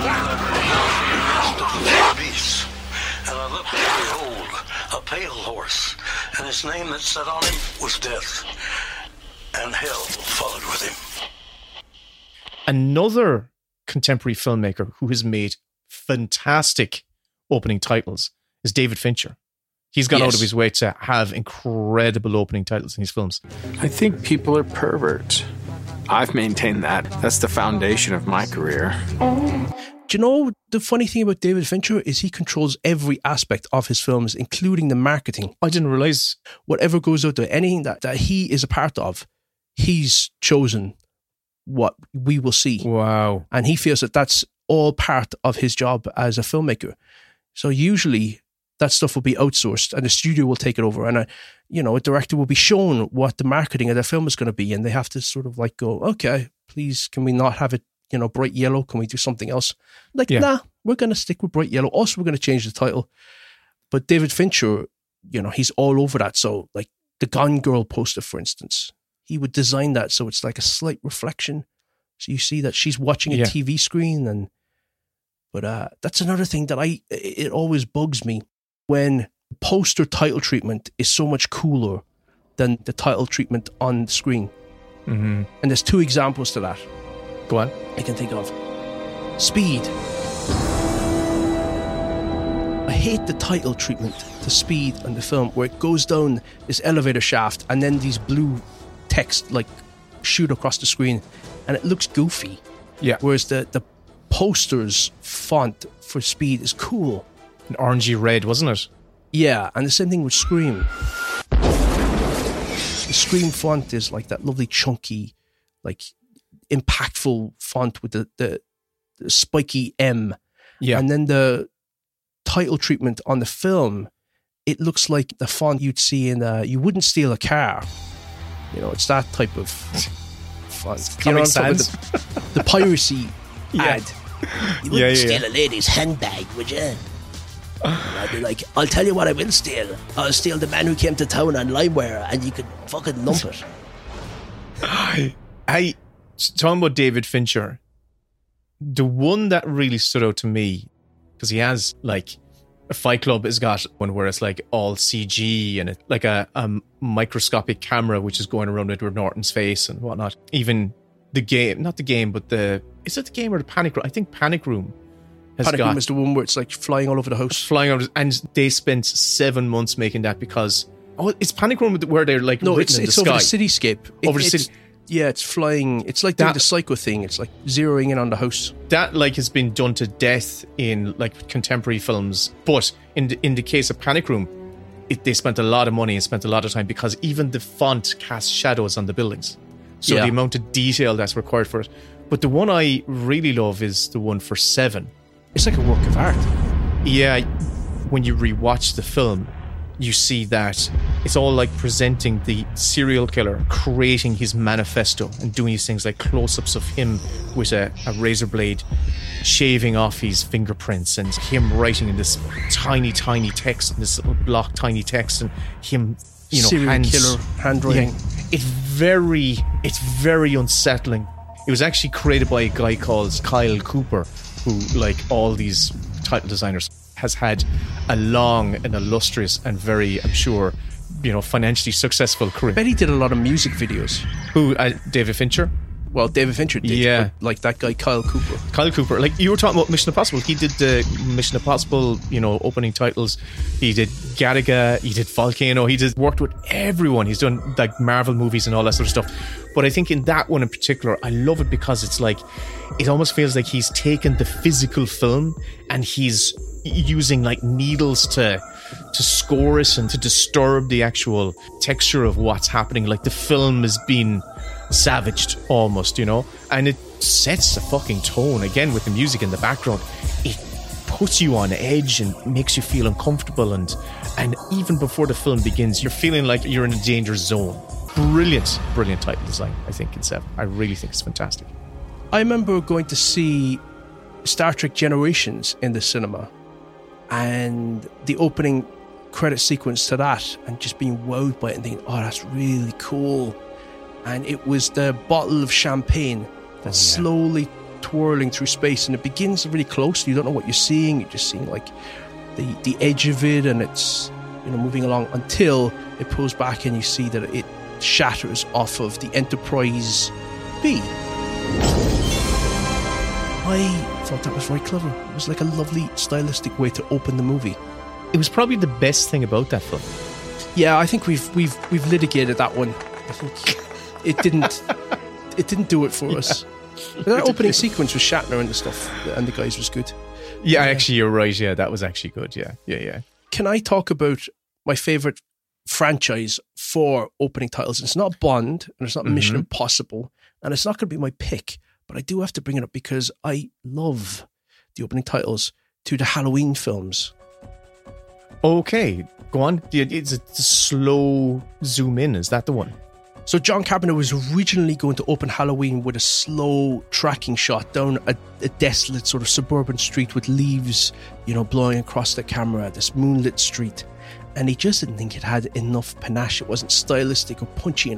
Beast, and I looked and behold, a pale horse, and his name that sat on him was Death, and hell followed with him. Another contemporary filmmaker who has made fantastic opening titles is David Fincher. He's gone Yes. out of his way to have incredible opening titles in his films. I think people are perverts. I've maintained that. That's the foundation of my career. Do you know the funny thing about David Fincher is he controls every aspect of his films, including the marketing. I didn't realize. Whatever goes out there, anything that, that he is a part of, he's chosen what we will see. Wow. And he feels that that's all part of his job as a filmmaker. So usually that stuff will be outsourced and the studio will take it over. And, a, you know, a director will be shown what the marketing of their film is going to be. And they have to sort of like go, okay, please, can we not have it, you know, bright yellow? Can we do something else? Like, Yeah. nah, we're going to stick with bright yellow. Also, we're going to change the title. But David Fincher, you know, he's all over that. So like the Gone Girl poster, for instance, he would design that so it's like a slight reflection. So you see that she's watching a Yeah. T V screen. and But uh, that's another thing that I it always bugs me when poster title treatment is so much cooler than the title treatment on the screen. Mm-hmm. And there's two examples to that. Go on. I can think of. Speed. I hate the title treatment to Speed on the film where it goes down this elevator shaft and then these blue text like shoot across the screen and it looks goofy. Yeah. Whereas the, the poster's font for Speed is cool. An orangey red, wasn't it? Yeah, and the same thing with Scream. The Scream font is like that lovely chunky, like impactful font with the, the, the spiky M. Yeah. And then the title treatment on the film, it looks like the font you'd see in a, you wouldn't steal a car. You know, it's that type of font. You know what I'm talking about? The, the piracy Yeah. ad. You wouldn't Yeah, yeah, steal yeah. a lady's handbag, would you? And I'd be like, I'll tell you what I will steal. I'll steal the man who came to town on LimeWire and you could fucking lump it. I talking about David Fincher. The one that really stood out to me, because he has like a Fight Club has got one where it's like all C G and it, like a, a microscopic camera which is going around Edward Norton's face and whatnot. Even the game, not the game, but the is it the game or the Panic Room? I think Panic Room. Has Panic got, Room is the one where it's like flying all over the house. Flying over, and they spent seven months making that because oh, it's Panic Room where they're like No, written it's in it's the over sky. the cityscape. It- Over the it's- city. Yeah, it's flying. It's like doing That- the Psycho thing. It's like zeroing in on the house. That like has been done to death in like contemporary films, but in the, in the case of Panic Room, it, they spent a lot of money and spent a lot of time because even the font casts shadows on the buildings. So Yeah. the amount of detail that's required for it. But the one I really love is the one for Seven. It's like a work of art. Yeah, when you rewatch the film, you see that it's all like presenting the serial killer, creating his manifesto and doing these things like close-ups of him with a, a razor blade, shaving off his fingerprints and him writing in this tiny, tiny text, in this little block tiny text, and him, you know, Serial hands, killer handwriting. Yeah, it's very, it's very unsettling. It was actually created by a guy called Kyle Cooper, who, like all these title designers, has had a long and illustrious and very, I'm sure, you know, financially successful career. I bet he did a lot of music videos. Who, uh, David Fincher? Well, David Fincher did. Yeah. But like that guy, Kyle Cooper. Kyle Cooper. Like you were talking about Mission Impossible. He did the Mission Impossible, you know, opening titles. He did Gattaca. He did Volcano. He did worked with everyone. He's done like Marvel movies and all that sort of stuff. But I think in that one in particular, I love it because it's like, it almost feels like he's taken the physical film and he's using like needles to to score it and to disturb the actual texture of what's happening. Like the film has been savaged almost, you know, and it sets the fucking tone again with the music in the background. It puts you on edge and makes you feel uncomfortable, and and even before the film begins, you're feeling like you're in a danger zone. Brilliant, brilliant title design, I think, in Seven. I really think it's fantastic. I remember going to see Star Trek Generations in the cinema, and the opening credit sequence to that, and just being wowed by it and thinking, oh, that's really cool. And it was the bottle of champagne that's Oh, yeah. slowly twirling through space, and it begins really close. You don't know what you're seeing. You're just seeing like the the edge of it, and it's, you know, moving along until it pulls back and you see that it shatters off of the Enterprise B. I thought that was very clever. It was like a lovely stylistic way to open the movie. It was probably the best thing about that film. Yeah, I think we've we've we've litigated that one. I think it didn't it didn't do it for us. But that opening sequence with Shatner and the stuff and the guys was good. Yeah, actually, you're right. Yeah, that was actually good. Yeah, yeah, yeah. Can I talk about my favorite franchise for opening titles? It's not Bond, and it's not Mission Mhm. Impossible, and it's not going to be my pick, but I do have to bring it up because I love the opening titles to the Halloween films. Okay, go on. It's a slow zoom in. Is that the one? So John Carpenter was originally going to open Halloween with a slow tracking shot down a, a desolate sort of suburban street with leaves, you know, blowing across the camera, this moonlit street. And he just didn't think it had enough panache. It wasn't stylistic or punchy enough.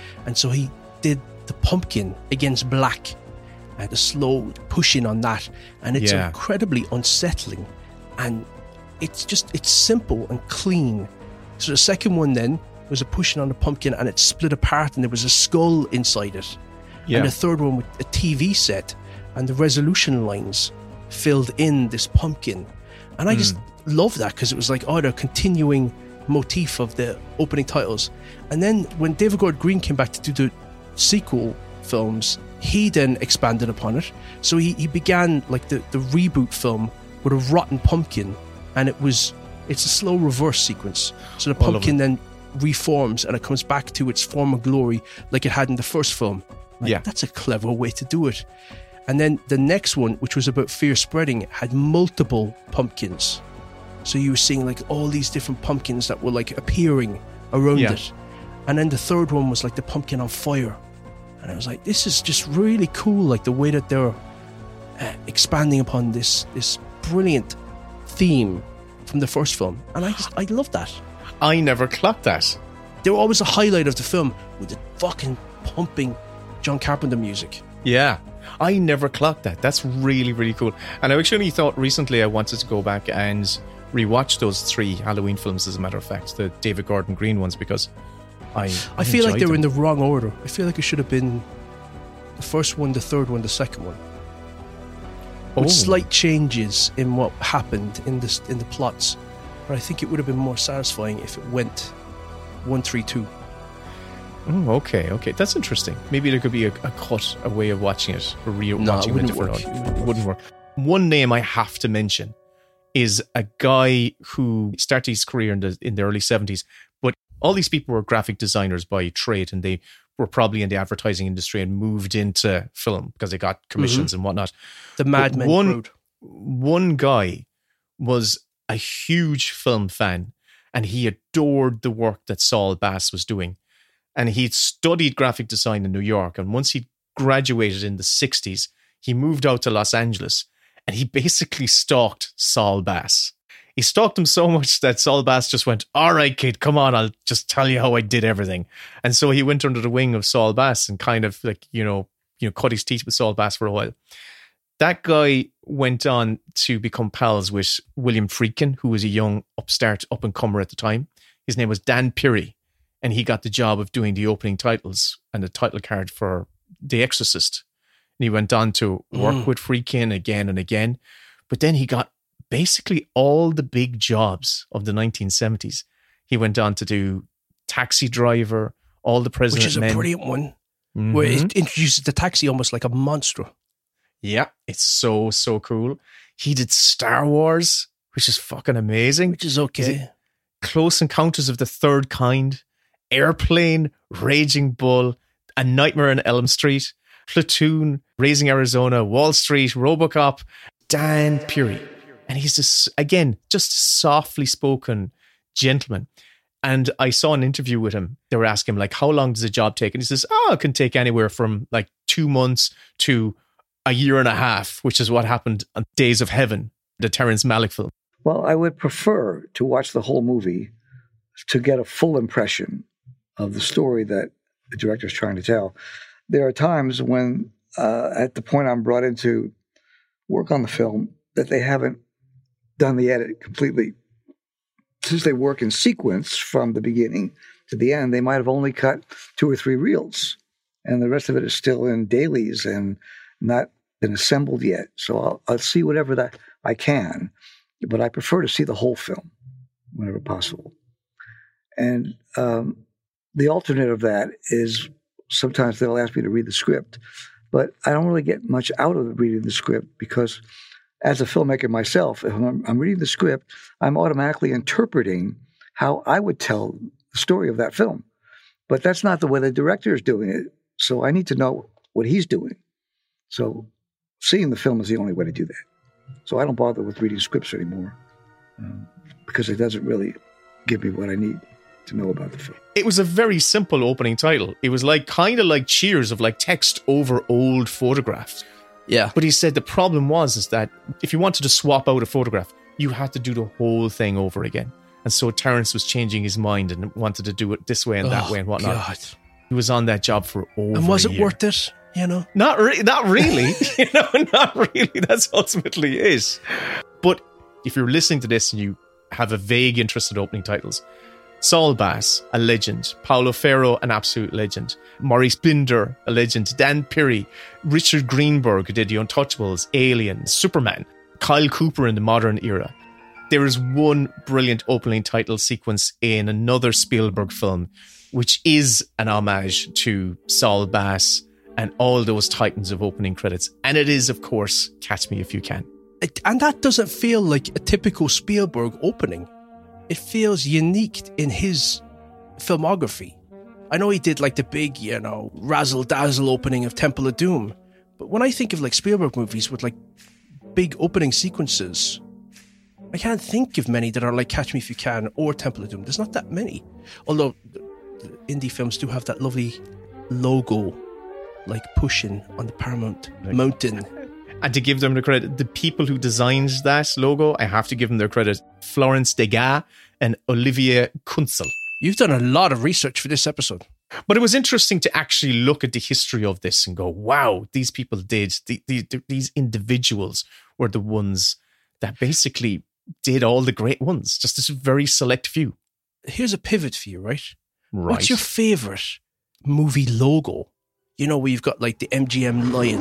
And so he did the pumpkin against black and the slow pushing on that. And it's Yeah. incredibly unsettling. And it's just, it's simple and clean. So the second one then was a pushing on the pumpkin and it split apart and there was a skull inside it. Yeah. And the third one with a T V set and the resolution lines filled in this pumpkin. And I just love that because it was like, oh, they're continuing motif of the opening titles. And then when David Gordon Green came back to do the sequel films, he then expanded upon it. So he, he began like the, the reboot film with a rotten pumpkin, and it was it's a slow reverse sequence. So the All of pumpkin them. then reforms and it comes back to its former glory like it had in the first film. Like, Yeah. that's a clever way to do it. And then the next one, which was about fear spreading, had multiple pumpkins. So you were seeing like all these different pumpkins that were like appearing around Yeah. it. And then the third one was like the pumpkin on fire. And I was like, this is just really cool, like the way that they're uh, expanding upon this this brilliant theme from the first film. And I just, I love that. I never clocked that. They were always a highlight of the film with the fucking pumping John Carpenter music. Yeah. I never clocked that. That's really, really cool. And I actually thought recently I wanted to go back and rewatch those three Halloween films, as a matter of fact, the David Gordon Green ones, because I I, I feel like they were them. in the wrong order. I feel like it should have been the first one, the third one, the second one. With Oh. slight changes in what happened in the, in the plots. But I think it would have been more satisfying if it went one, three, two. Oh, okay, okay. That's interesting. Maybe there could be a, a cut, a way of watching it, or re- No, it watching wouldn't a different work. order. It wouldn't work. One name I have to mention is a guy who started his career in the in the early seventies, but all these people were graphic designers by trade, and they were probably in the advertising industry and moved into film because they got commissions Mhm. and whatnot. The Mad But Men one, crowd. one guy was a huge film fan, and he adored the work that Saul Bass was doing. And he'd studied graphic design in New York. And once he graduated in the sixties, he moved out to Los Angeles and he basically stalked Saul Bass. He stalked him so much that Saul Bass just went, all right, kid, come on, I'll just tell you how I did everything. And so he went under the wing of Saul Bass and kind of like, you know, you know, cut his teeth with Saul Bass for a while. That guy went on to become pals with William Friedkin, who was a young upstart up-and-comer at the time. His name was Dan Peary. And he got the job of doing the opening titles and the title card for The Exorcist. And he went on to work Mm. with Friedkin again and again. But then he got basically all the big jobs of the nineteen seventies. He went on to do Taxi Driver, All the President Which is a Men. brilliant one. Mhm. Where it introduces the taxi almost like a monster. Yeah, it's so, so cool. He did Star Wars, which is fucking amazing. Which is okay. Close Encounters of the Third Kind, Airplane, Raging Bull, A Nightmare on Elm Street, Platoon, Raising Arizona, Wall Street, RoboCop, Dan Peary. And he's just, again, just a softly spoken gentleman. And I saw an interview with him. They were asking him, like, how long does a job take? And he says, oh, it can take anywhere from like two months to a year and a half, which is what happened on Days of Heaven, the Terrence Malick film. Well, I would prefer to watch the whole movie to get a full impression of the story that the director is trying to tell. There are times when, uh, at the point I'm brought in to work on the film, that they haven't done the edit completely. Since they work in sequence from the beginning to the end, they might have only cut two or three reels, and the rest of it is still in dailies and not been assembled yet. So I'll, I'll see whatever that I can, but I prefer to see the whole film whenever possible. And um, the alternate of that is sometimes they'll ask me to read the script, but I don't really get much out of reading the script because as a filmmaker myself, if I'm, I'm reading the script, I'm automatically interpreting how I would tell the story of that film. But that's not the way the director is doing it. So I need to know what he's doing. So seeing the film is the only way to do that. So I don't bother with reading scripts anymore um, because it doesn't really give me what I need to know about the film. It was a very simple opening title. It was like kind of like Cheers of like text over old photographs. Yeah. But he said the problem was is that if you wanted to swap out a photograph, you had to do the whole thing over again. And so Terrence was changing his mind and wanted to do it this way and that Oh, way and whatnot. God. He was on that job for over And was a it year. worth it? You know? Not, re- not really. you know, not really. That's ultimately it. But if you're listening to this and you have a vague interest in opening titles, Saul Bass, a legend. Paulo Ferro, an absolute legend. Maurice Binder, a legend. Dan Pirri, Richard Greenberg, who did The Untouchables, Alien, Superman, Kyle Cooper in the modern era. There is one brilliant opening title sequence in another Spielberg film, which is an homage to Saul Bass and all those titans of opening credits. And it is, of course, Catch Me If You Can. It, and that doesn't feel like a typical Spielberg opening. It feels unique in his filmography. I know he did like the big, you know, razzle-dazzle opening of Temple of Doom. But when I think of like Spielberg movies with like big opening sequences, I can't think of many that are like Catch Me If You Can or Temple of Doom. There's not that many. Although the indie films do have that lovely logo like pushing on the Paramount like, mountain. And to give them the credit, the people who designed that logo, I have to give them their credit. Florence Degas and Olivier Kunzel. You've done a lot of research for this episode. But it was interesting to actually look at the history of this and go, wow, these people did, the, the, these individuals were the ones that basically did all the great ones. Just this very select few. Here's a pivot for you, right? Right. What's your favourite movie logo? You know, where you've got like the M G M lion,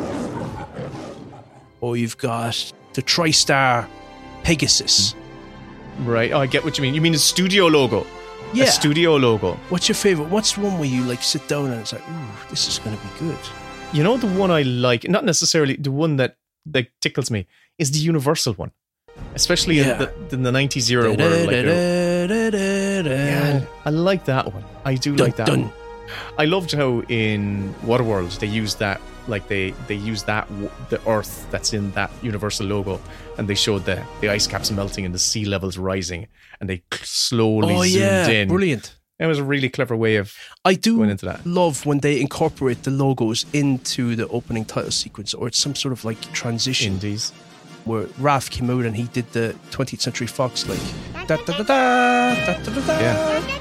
or you've got the TriStar Pegasus. Right, oh, I get what you mean. You mean a studio logo? Yeah. A studio logo. What's your favourite? What's the one where you like sit down and it's like, ooh, this is going to be good? You know, the one I like, not necessarily the one that, that tickles me, is the Universal one. Especially Yeah. in, the, in the nineties era where like, yeah, I like that one. I do Dun, like that dun. one. I loved how in Waterworld they used that, like they they used that w- the Earth that's in that Universal logo, and they showed the the ice caps melting and the sea levels rising, and they slowly Oh zoomed yeah, in. brilliant. It was a really clever way of I do going into that. love when they incorporate the logos into the opening title sequence, or it's some sort of like transition. Indies. Where Ralph came out and he did the twentieth Century Fox like da da da da da da da. Yeah.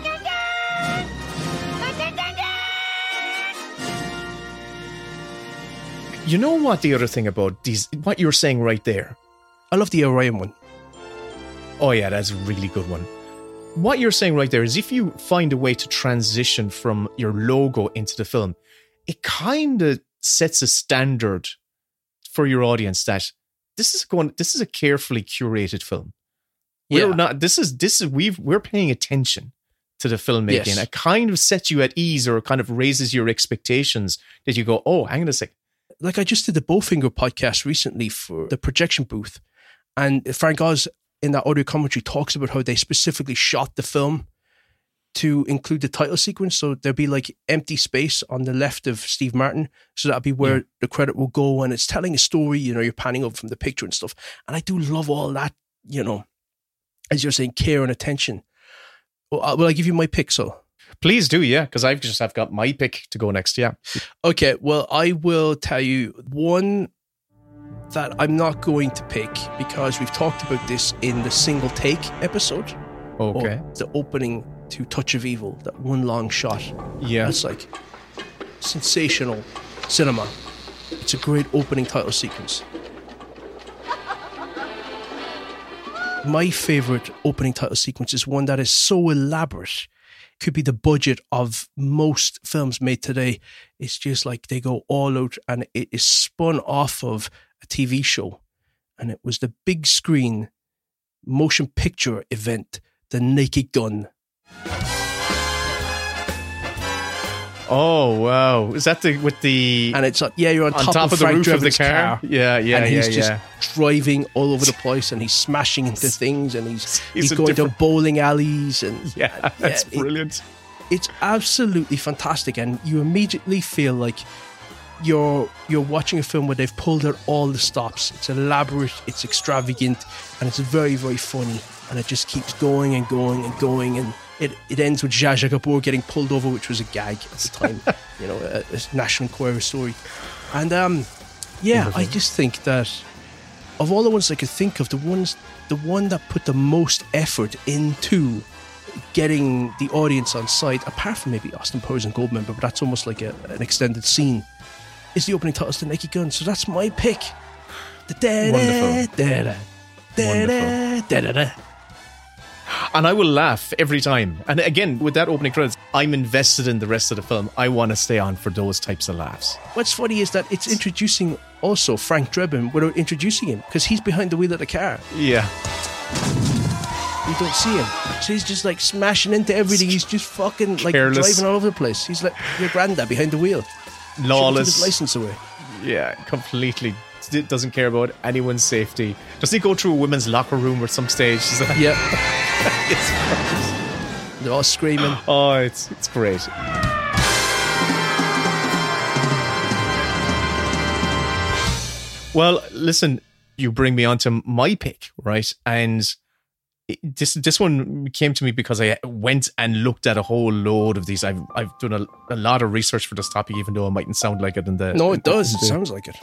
You know what the other thing about these, what you're saying right there? I love the Orion one. Oh yeah, that's a really good one. What you're saying right there is if you find a way to transition from your logo into the film, it kind of sets a standard for your audience that this is going, this is a carefully curated film. We're Yeah. not, this is, this is, we've, we're paying attention to the filmmaking. Yes. It kind of sets you at ease or kind of raises your expectations that you go, oh, hang on a sec. Like I just did the Bowfinger podcast recently for the projection booth, and Frank Oz in that audio commentary talks about how they specifically shot the film to include the title sequence. So there'll be like empty space on the left of Steve Martin. So that'll be where Yeah. the credit will go. And it's telling a story, you know, you're panning up from the picture and stuff. And I do love all that, you know, as you're saying, care and attention. Well, I- will I give you my pick, so? Please do, yeah, because I've just I've got my pick to go next, yeah. Okay, well, I will tell you one that I'm not going to pick because we've talked about this in the single take episode. Okay. Or the opening to Touch of Evil, that one long shot. Yeah. That's like sensational cinema. It's a great opening title sequence. My favorite opening title sequence is one that is so elaborate. Could be the budget of most films made today. It's just like they go all out, and it is spun off of a T V show. And it was the big screen motion picture event, The Naked Gun. Oh wow! Is that the with the and it's like yeah, you're on, on top, top of, of the Frank roof of the Drebin's car? Yeah, yeah, and he's yeah, just yeah. driving all over the place, and he's smashing into things, and he's He's he's, a going to different- bowling alleys, and Yeah, that's it- brilliant. it's absolutely fantastic, and you immediately feel like you're you're watching a film where they've pulled out all the stops. It's elaborate, it's extravagant, and it's very, very funny. And it just keeps going and going and going, and it, it ends with Zsa Zsa Gabor getting pulled over, which was a gag at the time, you know, a, a National Enquirer story. And um, yeah, I just think that of all the ones I could think of, the ones the one that put the most effort into getting the audience on side, apart from maybe Austin Powers and Goldmember, but that's almost like a, an extended scene, is the opening titles to Naked Gun. So that's my pick. Wonderful. Wonderful. And I will laugh every time. And again, with that opening credits, I'm invested in the rest of the film. I want to stay on for those types of laughs. What's funny is that it's introducing also Frank Drebin without introducing him, because he's behind the wheel of the car. Yeah. You don't see him. So he's just like smashing into everything. He's just fucking like Careless. driving all over the place. He's like your granddad behind the wheel. Lawless. His license away. Yeah, completely doesn't care about anyone's safety. Does he go through a women's locker room at some stage? Is that- Yeah. They're all screaming. Oh, it's it's great. Well, listen, you bring me on to my pick, right? And it, this this one came to me because I went and looked at a whole load of these. I've I've done a, a lot of research for this topic, even though it mightn't sound like it in the. No, it does. in It the- sounds like it.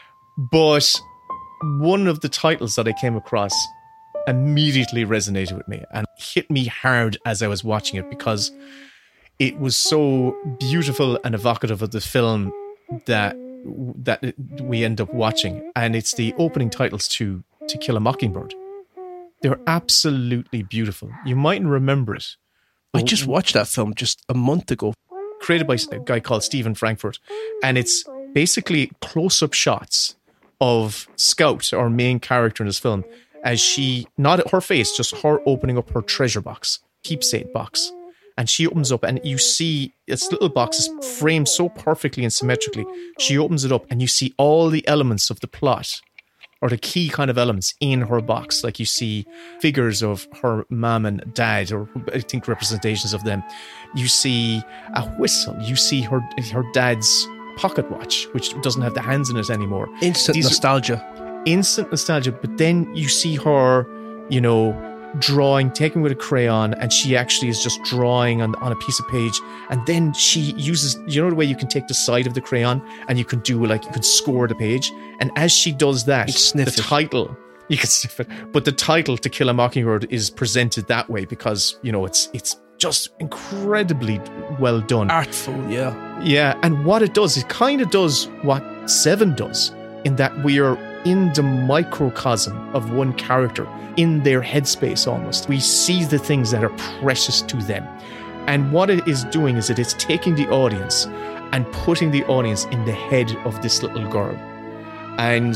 But one of the titles that I came across immediately resonated with me and hit me hard as I was watching it, because it was so beautiful and evocative of the film that that we end up watching. And it's the opening titles to To Kill a Mockingbird. They're absolutely beautiful. You mightn't remember it. I just watched that film just a month ago. Created by a guy called Stephen Frankfurt. And it's basically close-up shots of Scout, our main character in this film, as she, not her face, just her opening up her treasure box, keepsake box. And she opens up and you see this little box is framed so perfectly and symmetrically. She opens it up and you see all the elements of the plot, or the key kind of elements in her box. Like you see figures of her mom and dad, or I think representations of them. You see a whistle. You see her her dad's pocket watch, which doesn't have the hands in it anymore. Instant These nostalgia. Instant nostalgia. But then you see her, you know, drawing, taken with a crayon, and she actually is just drawing on, on a piece of page. And then she uses, you know, the way you can take the side of the crayon and you can do like, you can score the page. And as she does that, the title, you can sniff it, but the title To Kill a Mockingbird is presented that way because, you know, it's, it's just incredibly well done. Artful, yeah. Yeah. And what it does, it kind of does what Seven does, in that we are in the microcosm of one character, in their headspace almost. We see the things that are precious to them. And what it is doing is that it's taking the audience and putting the audience in the head of this little girl. And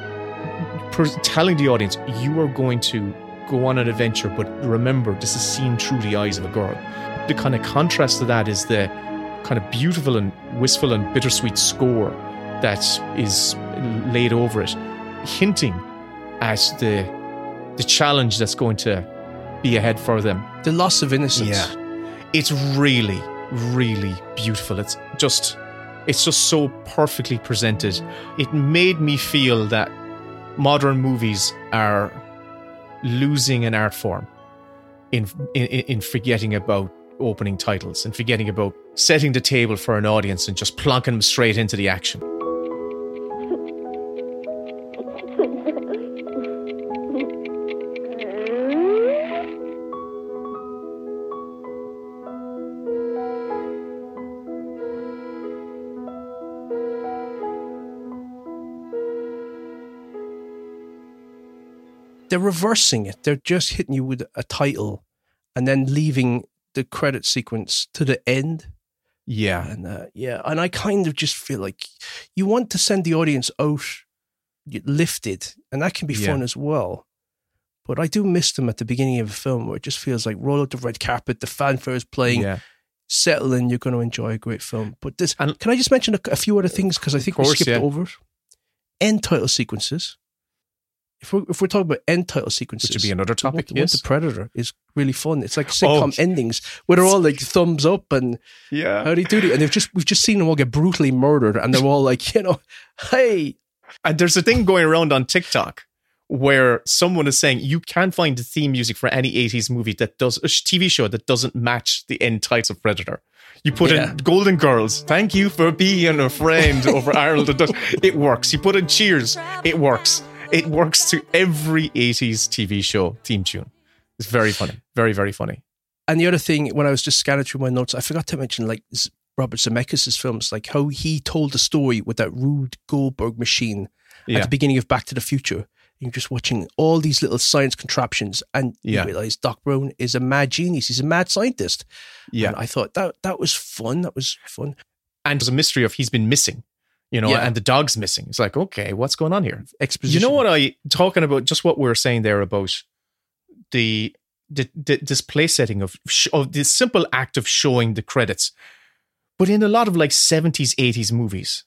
per- telling the audience, you are going to go on an adventure, but remember, this is seen through the eyes of a girl. The kind of contrast to that is the kind of beautiful and wistful and bittersweet score that is laid over it, hinting at the the challenge that's going to be ahead for them. The loss of innocence. Yeah. It's really, really beautiful. It's just it's just so perfectly presented. It made me feel that modern movies are losing an art form in in, in forgetting about opening titles and forgetting about setting the table for an audience and just plonking them straight into the action. They're reversing it. They're just hitting you with a title and then leaving the credit sequence to the end. Yeah. And uh, yeah, and I kind of just feel like you want to send the audience out lifted, and that can be Yeah. fun as well. But I do miss them at the beginning of a film where it just feels like roll out the red carpet, the fanfare is playing, Yeah. settle in, you're going to enjoy a great film. But this, and can I just mention a, a few other things, because I think we course, skipped yeah. over it. End title sequences. If we're, if we're talking about end title sequences, Which would be another topic, the one, yes. The Predator is really fun. It's like sitcom Oh. endings where they're all like thumbs up and Yeah. how do you do it? And they've just we've just seen them all get brutally murdered, and they're all like, you know, hey. And there's a thing going around on TikTok where someone is saying you can't find the theme music for any eighties movie that does a T V show that doesn't match the end titles of Predator. You put Yeah. in Golden Girls, thank you for being a friend over Arnold. and Dutch. It works. You put in Cheers, it works. It works to every eighties T V show theme tune. It's very funny. Very, very funny. And the other thing, when I was just scanning through my notes, I forgot to mention like Robert Zemeckis' films, like how he told the story with that Rube Goldberg machine Yeah. at the beginning of Back to the Future. You're just watching all these little science contraptions, and Yeah. you realize Doc Brown is a mad genius. He's a mad scientist. Yeah. And I thought that that was fun. That was fun. And there's a mystery of he's been missing, you know, Yeah. and the dog's missing. It's like, okay, what's going on here? Exposition. You know what I talking about? Just what we were saying there about the the, the this play setting of sh- of the simple act of showing the credits, but in a lot of like seventies, eighties movies,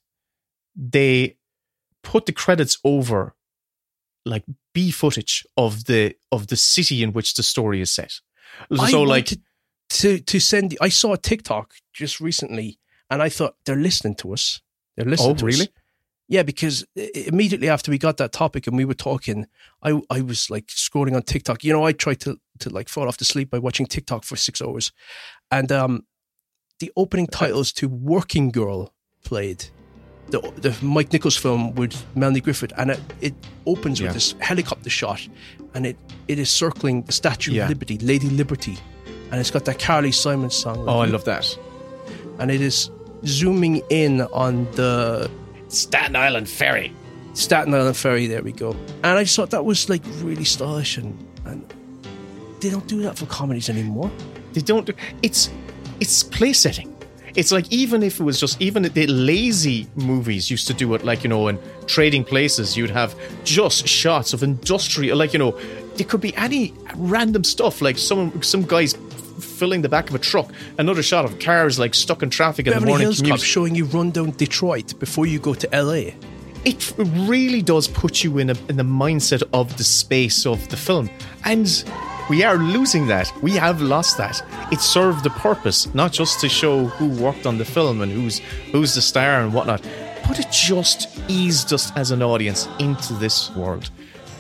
they put the credits over like B footage of the of the city in which the story is set. I So like wanted to to send. I saw a TikTok just recently, and I thought they're listening to us. They're listening. Oh, to us. really? Yeah, because i- immediately after we got that topic and we were talking, I I was like scrolling on TikTok. You know, I tried to to like fall off to sleep by watching TikTok for six hours, and um, the opening titles to Working Girl played. The, the Mike Nichols film with Melanie Griffith, and it, it opens Yeah. with this helicopter shot, and it, it is circling the Statue Yeah. of Liberty, Lady Liberty, and it's got that Carly Simon song. Oh, I love that. And it is zooming in on the Staten Island Ferry. Staten Island Ferry, there we go. And I just thought that was like really stylish, and, and they don't do that for comedies anymore. They don't do it's it's play setting. It's like even if it was just even the lazy movies used to do it, like, you know, in Trading Places, you'd have just shots of industrial, like, you know, it could be any random stuff, like some some guys filling the back of a truck, another shot of cars like stuck in traffic in the Beverly morning Hills commute. Cop showing you run down Detroit before you go to L A. It really does put you in a in the mindset of the space of the film, and we are losing that. We have lost that. It served the purpose, not just to show who worked on the film and who's who's the star and whatnot, but it just eased us as an audience into this world.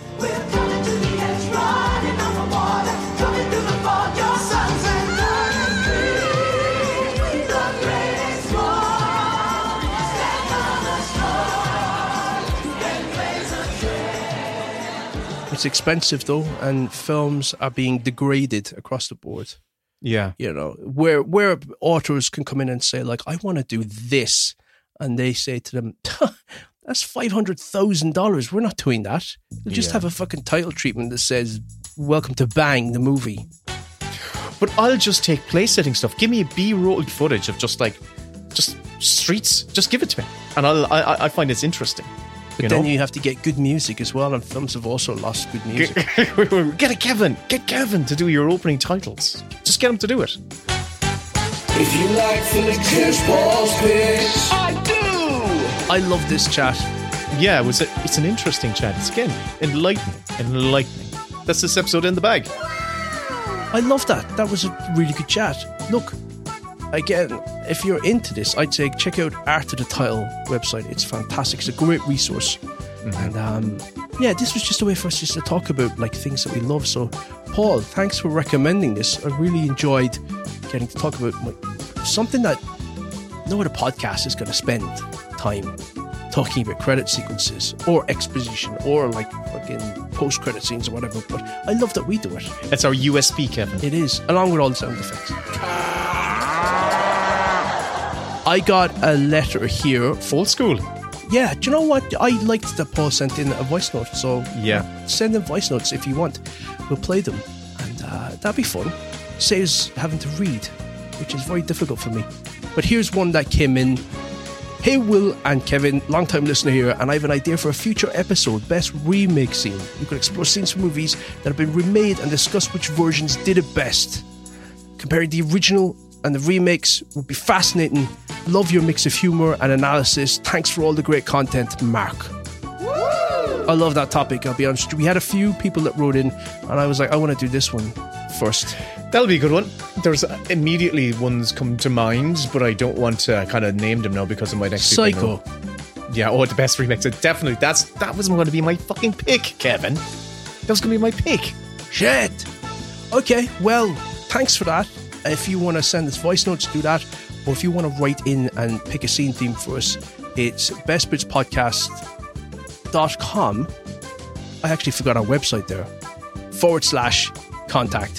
It's expensive though, and films are being degraded across the board. Yeah. You know, where where authors can come in and say, like, I want to do this, and they say to them, that's five hundred thousand dollars. We're not doing that. We'll just Yeah. have a fucking title treatment that says, welcome to Bang, the movie. But I'll just take place setting stuff. Give me a B-roll footage of just like, just streets. Just give it to me, and I'll I, I find it's interesting. But you then know? you have to get good music as well, and films have also lost good music. Get, get a Kevin. Get Kevin to do your opening titles. Just get him to do it. If you like Philip Kiss Paul's picks, I do. I love this chat. Yeah, it was a, it's an interesting chat. It's again enlightening, enlightening. That's this episode in the bag. I love that. That was a really good chat. Look, again, if you're into this, I'd say check out Art of the Title website. It's fantastic. It's a great resource. Mm-hmm. And um, yeah, this was just a way for us just to talk about like things that we love. So, Paul, thanks for recommending this. I really enjoyed getting to talk about like, something that no other podcast is going to spend time talking about credit sequences or exposition or like fucking post-credit scenes or whatever. But I love that we do it. That's our U S P, Kevin. It is, along with all the sound effects. I got a letter here. Old school. Yeah, do you know what? I liked that Paul sent in a voice note, so Yeah. send in voice notes if you want. We'll play them, and uh, that'd be fun. Saves having to read, which is very difficult for me. But here's one that came in. Hey, Will and Kevin, long-time listener here, and I have an idea for a future episode, Best Remake Scene. We could explore scenes from movies that have been remade and discuss which versions did it best. Comparing the original and the remakes would be fascinating. Love your mix of humor and analysis. Thanks for all the great content, Mark. I love that topic, I'll be honest. We had a few people that wrote in, and I was like, I want to do this one first. That'll be a good one. There's immediately ones come to mind, but I don't want to kind of name them now because it might actually Psycho. Bring yeah, oh, the best remix. It definitely. That's that was going to be my fucking pick, Kevin. That was going to be my pick. Shit. Okay, well, thanks for that. If you want to send us voice notes, do that. Or if you want to write in and pick a scene theme for us, it's best bits podcast dot com. I actually forgot our website there. Forward slash contact.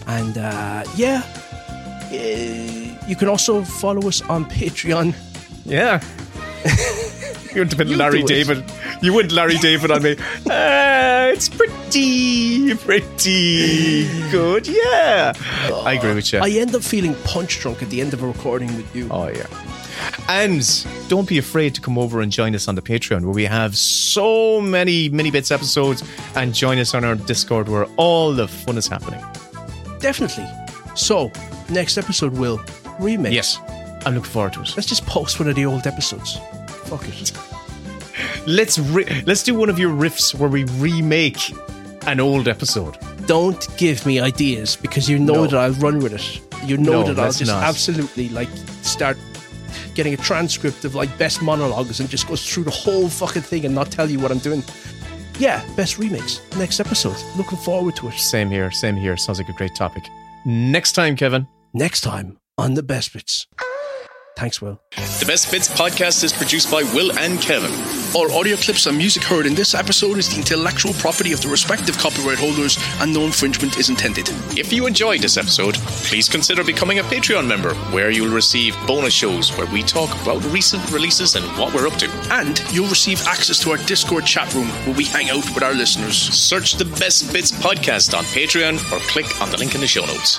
And uh, yeah, uh, you can also follow us on Patreon. Yeah. You wouldn't have been You Larry do it. David. You wouldn't Larry David on me. Uh, it's pretty, pretty good. Yeah. I agree with you. I end up feeling punch drunk at the end of a recording with you. Oh, yeah. And don't be afraid to come over and join us on the Patreon, where we have so many mini bits episodes, and join us on our Discord where all the fun is happening. Definitely. So, next episode will remix. Yes. I'm looking forward to it. Let's just post one of the old episodes. Fuck it. Let's re- let's do one of your riffs where we remake an old episode. Don't give me ideas, because you know No. that I'll run with it. You know No, that I'll let's just not. absolutely like start getting a transcript of like best monologues and just go through the whole fucking thing and not tell you what I'm doing. Yeah, best remix. Next episode. Looking forward to it. Same here, same here. Sounds like a great topic. Next time, Kevin. Next time on The Best Bits. Thanks, Will. The Best Bits podcast is produced by Will and Kevin. All audio clips and music heard in this episode is the intellectual property of the respective copyright holders, and no infringement is intended. If you enjoyed this episode, please consider becoming a Patreon member, where you'll receive bonus shows where we talk about recent releases and what we're up to. And you'll receive access to our Discord chat room where we hang out with our listeners. Search the Best Bits podcast on Patreon or click on the link in the show notes.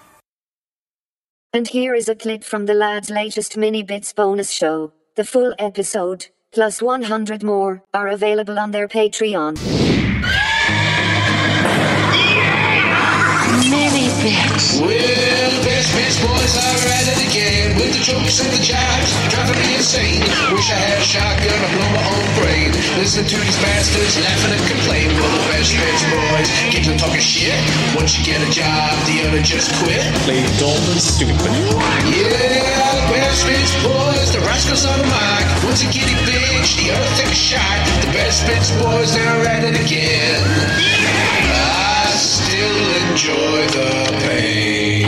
And here is a clip from the lads' latest Mini Bits bonus show. The full episode, plus one hundred more, are available on their Patreon. Mini Bits. Well, Best Bits boys are at it again, with the jokes and the jibes, driving me insane. Wish I had a shotgun to blow my own brain. Listen to these bastards laughing and complain. Well, the Best Bits boys get to talking shit. Once you get a job, the other just quit. Play dumb and stupid. Yeah, the Best Bits boys, the rascals on the mic. Once a giddy bitch, the other take a shot. The Best Bits boys, they're at it again. I still enjoy the pain.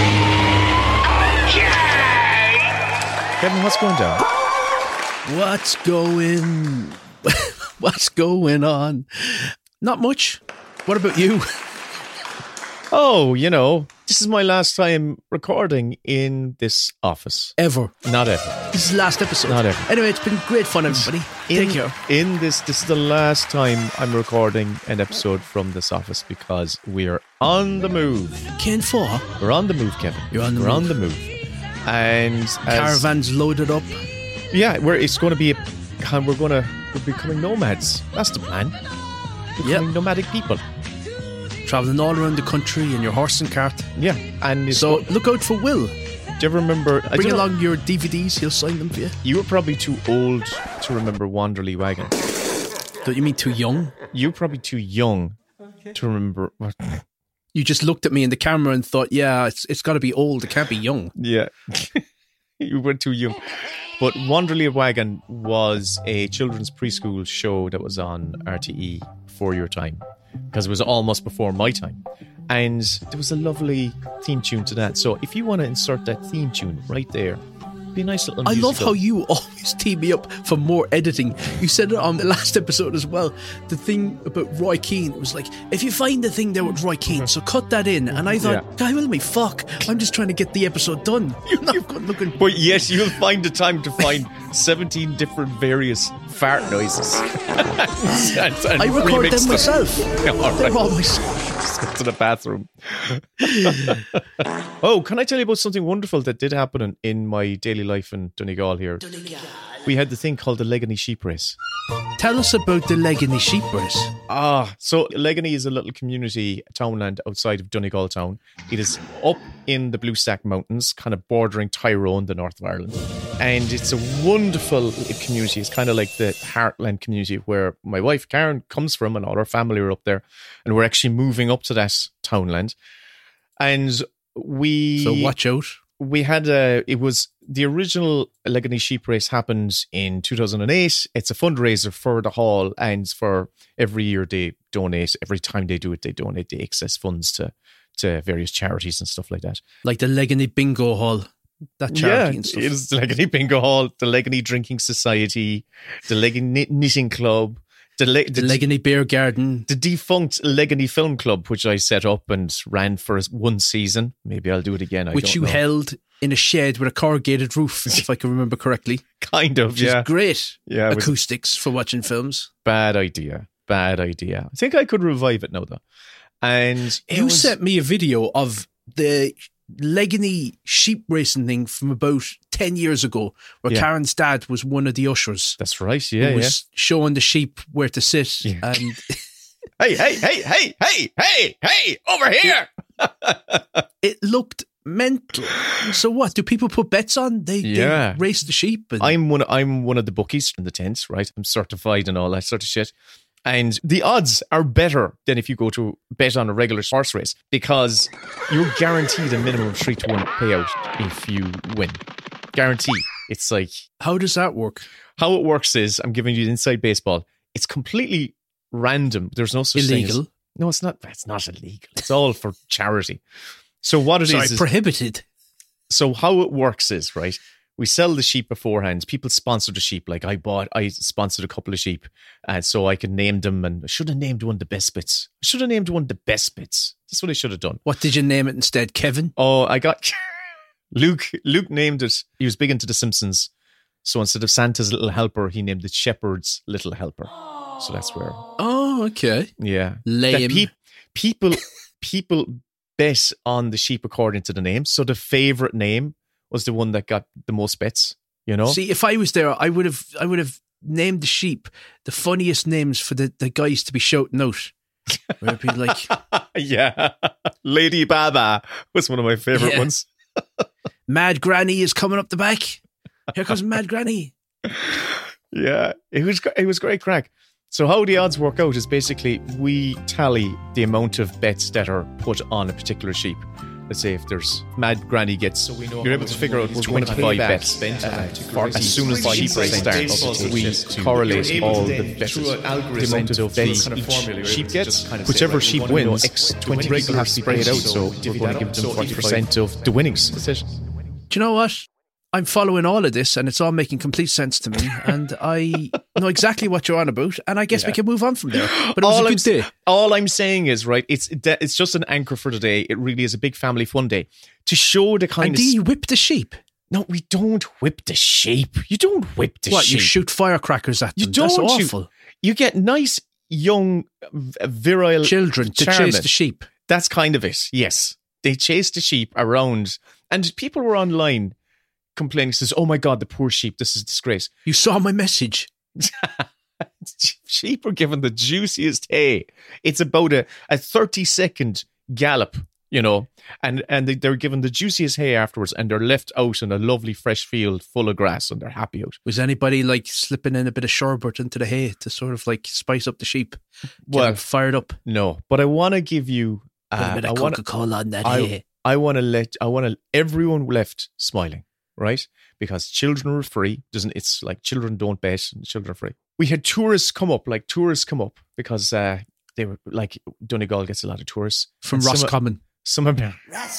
Kevin, what's going down? What's going... What's going on? Not much. What about you? Oh, you know, this is my last time recording in this office. Ever. Not ever. This is the last episode. Not ever. Anyway, it's been great fun, everybody. In, Take care. In this, this is the last time I'm recording an episode from this office because we're on the move. Ken for? We're on the move, Kevin. You're on the we're move. on the move. And as, Caravans loaded up. Yeah, we're, it's going to be, a, we're going to, we're becoming nomads. That's the plan. Becoming Yep. nomadic people. Travelling all around the country in your horse and cart. Yeah. And it's So go- look out for Will. do you ever remember? I Bring don't know- along your D V Ds. He'll sign them for you. You were probably too old to remember Wanderley Wagon. Don't you mean too young? You were probably too young to remember. What? You just looked at me in the camera and thought, yeah, it's it's got to be old. It can't be young. Yeah. You were too young. But Wanderley Wagon was a children's preschool show that was on R T E before your time, because it was almost before my time. And there was a lovely theme tune to that. So if you want to insert that theme tune right there, be a nice little I musical. love how you always tee me up for more editing. You said it on the last episode as well. The thing about Roy Keane, it was like, if you find the thing there with Roy Keane, so cut that in. And I thought, Yeah. guy will me fuck. I'm just trying to get the episode done. You're not good looking. But yes, you'll find the time to find seventeen different various fart noises. And- and I record remix them myself. Yeah, all They're right. all myself. Just go to the bathroom. Oh, can I tell you about something wonderful that did happen in, in my daily life in Donegal here? We had the thing called the Legany Sheep Race. Tell us about the Legany Sheep Race. Ah, so Legany is a little community townland outside of Donegal town. It is up in the Blue Stack Mountains, kind of bordering Tyrone, the north of Ireland. And it's a wonderful little community. It's kind of like the heartland community where my wife Karen comes from, and all our family are up there. And we're actually moving up to that townland. And we... So watch out. We had a, it was the original Legany Sheep Race happened in two thousand eight. It's a fundraiser for the hall, and for every year they donate, every time they do it, they donate the excess funds to, to various charities and stuff like that. Like the Legany Bingo Hall. That charity Yeah, and stuff. it's the Legany Bingo Hall, the Legany Drinking Society, the Legany Knitting Club, The, Le- the, the Legany Beer Garden. The defunct Legany Film Club, which I set up and ran for one season. Maybe I'll do it again. I which don't you know. held in a shed with a corrugated roof, if I can remember correctly. Kind of, which yeah. is great yeah, acoustics for watching films. Bad idea. Bad idea. I think I could revive it now, though. And you was, sent me a video of the Legany sheep racing thing from about ten years ago, where Yeah. Karen's dad was one of the ushers. That's right, yeah, who was yeah. showing the sheep where to sit. Yeah. And hey, hey, hey, hey, hey, hey, hey, over here! It looked mental. So what? Do people put bets on? They, Yeah. they race the sheep? And I'm one. I'm one of the bookies in the tents, right? I'm certified and all that sort of shit. And the odds are better than if you go to bet on a regular horse race because you're guaranteed a minimum three to one payout if you win. Guarantee. It's like, how does that work? How it works is, I'm giving you the inside baseball. It's completely random. There's no such thing as- Illegal? No, it's not. It's not illegal. It's all for charity. So what it is Sorry, is prohibited. So how it works is, right, we sell the sheep beforehand. People sponsor the sheep. Like I bought, I sponsored a couple of sheep, and so I could name them. And I should have named one of the best bits. I should have named one of the best bits. That's what I should have done. What did you name it instead, Kevin? Oh, I got Luke. Luke named it. He was big into The Simpsons, so instead of Santa's Little Helper, he named it Shepherd's Little Helper. So that's where. Oh, okay. Yeah, Lame. That pe- people, people bet on the sheep according to the name. So the favorite name was the one that got the most bets. You know. See, if I was there, I would have, I would have named the sheep the funniest names for the, the guys to be shouting out. Where it'd be like, yeah, Lady Baba was one of my favorite Yeah. ones. Mad Granny is coming up the back. Here comes Mad Granny. Yeah, it was it was great crack. So how the odds work out is basically we tally the amount of bets that are put on a particular sheep. Let's say if there's Mad Granny gets, so we know you're able to figure out twenty-five bets spent uh, for, as soon as the sheep race starts. We correlate all the bets, the amount of bets each sheep gets. Whichever sheep wins, X twenty people have to be paid out. So we're going to give them forty percent of the winnings. That's it. Do you know what? I'm following all of this and it's all making complete sense to me. And I know exactly what you're on about. And I guess we Yeah. can move on from there. But it was all a I'm, good day. all I'm saying is, right, it's it's just an anchor for the day. It really is a big family fun day to show the kind And of. do you whip the sheep? No, we don't whip the sheep. You don't whip the What, sheep. you shoot firecrackers at them? You don't That's shoot- awful. You get nice, young, v- virile Children to charming. chase the sheep. That's kind of it, yes. They chase the sheep around. And people were online complaining, says, oh my God, the poor sheep, this is a disgrace. You saw my message. Sheep are given the juiciest hay. It's about a, a thirty second gallop, you know, and, and they, they're given the juiciest hay afterwards and they're left out in a lovely fresh field full of grass and they're happy out. Was anybody like slipping in a bit of sherbet into the hay to sort of like spice up the sheep? Get Well, them fired up. No, but I want to give you Put a uh, bit I of wanna- Coca-Cola on that I, hay. I want to let I want to everyone left smiling, right? Because children are free. Doesn't it's like children don't bet, and children are free. We had tourists come up, like tourists come up because uh, they were like Donegal gets a lot of tourists From And some- Roscommon. Some of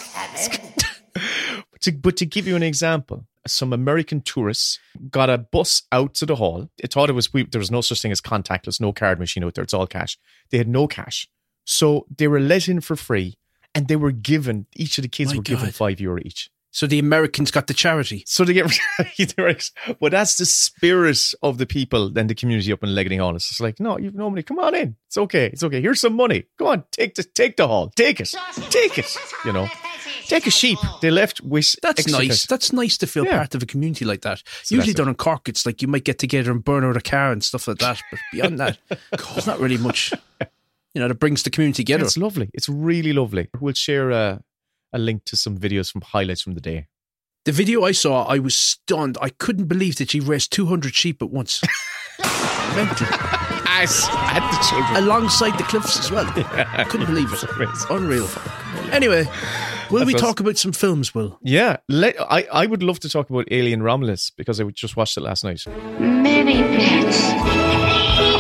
but, to, but to give you an example, some American tourists got a bus out to the hall. They thought it was we, there was no such thing as contactless, no card machine out there. It's all cash. They had no cash, so they were let in for free, and they were given each of the kids My were given God. five euro each. So the Americans got the charity. So they get, but that's the spirit of the people, then the community up in Legany Hall. It's just like, no, you've no money. Come on in. It's okay. It's okay. Here's some money. Go on, take the take the hall. Take it. Take it. You know, take a sheep. They left with. That's extra nice. cash. That's nice to feel Yeah. part of a community like that. So Usually that's down in Cork, it's like you might get together and burn out a car and stuff like that. But beyond that, there's not really much, you know, that brings the community together. It's lovely. It's really lovely. We'll share a, a link to some videos from highlights from the day. The video I saw, I was stunned. I couldn't believe that she raised two hundred sheep at once. Mental. As at the children. Alongside the cliffs as well. I couldn't believe it. Unreal. Anyway, will we That's talk about some films, Will? Yeah, let, I, I would love to talk about Alien Romulus because I just watched it last night. Many bits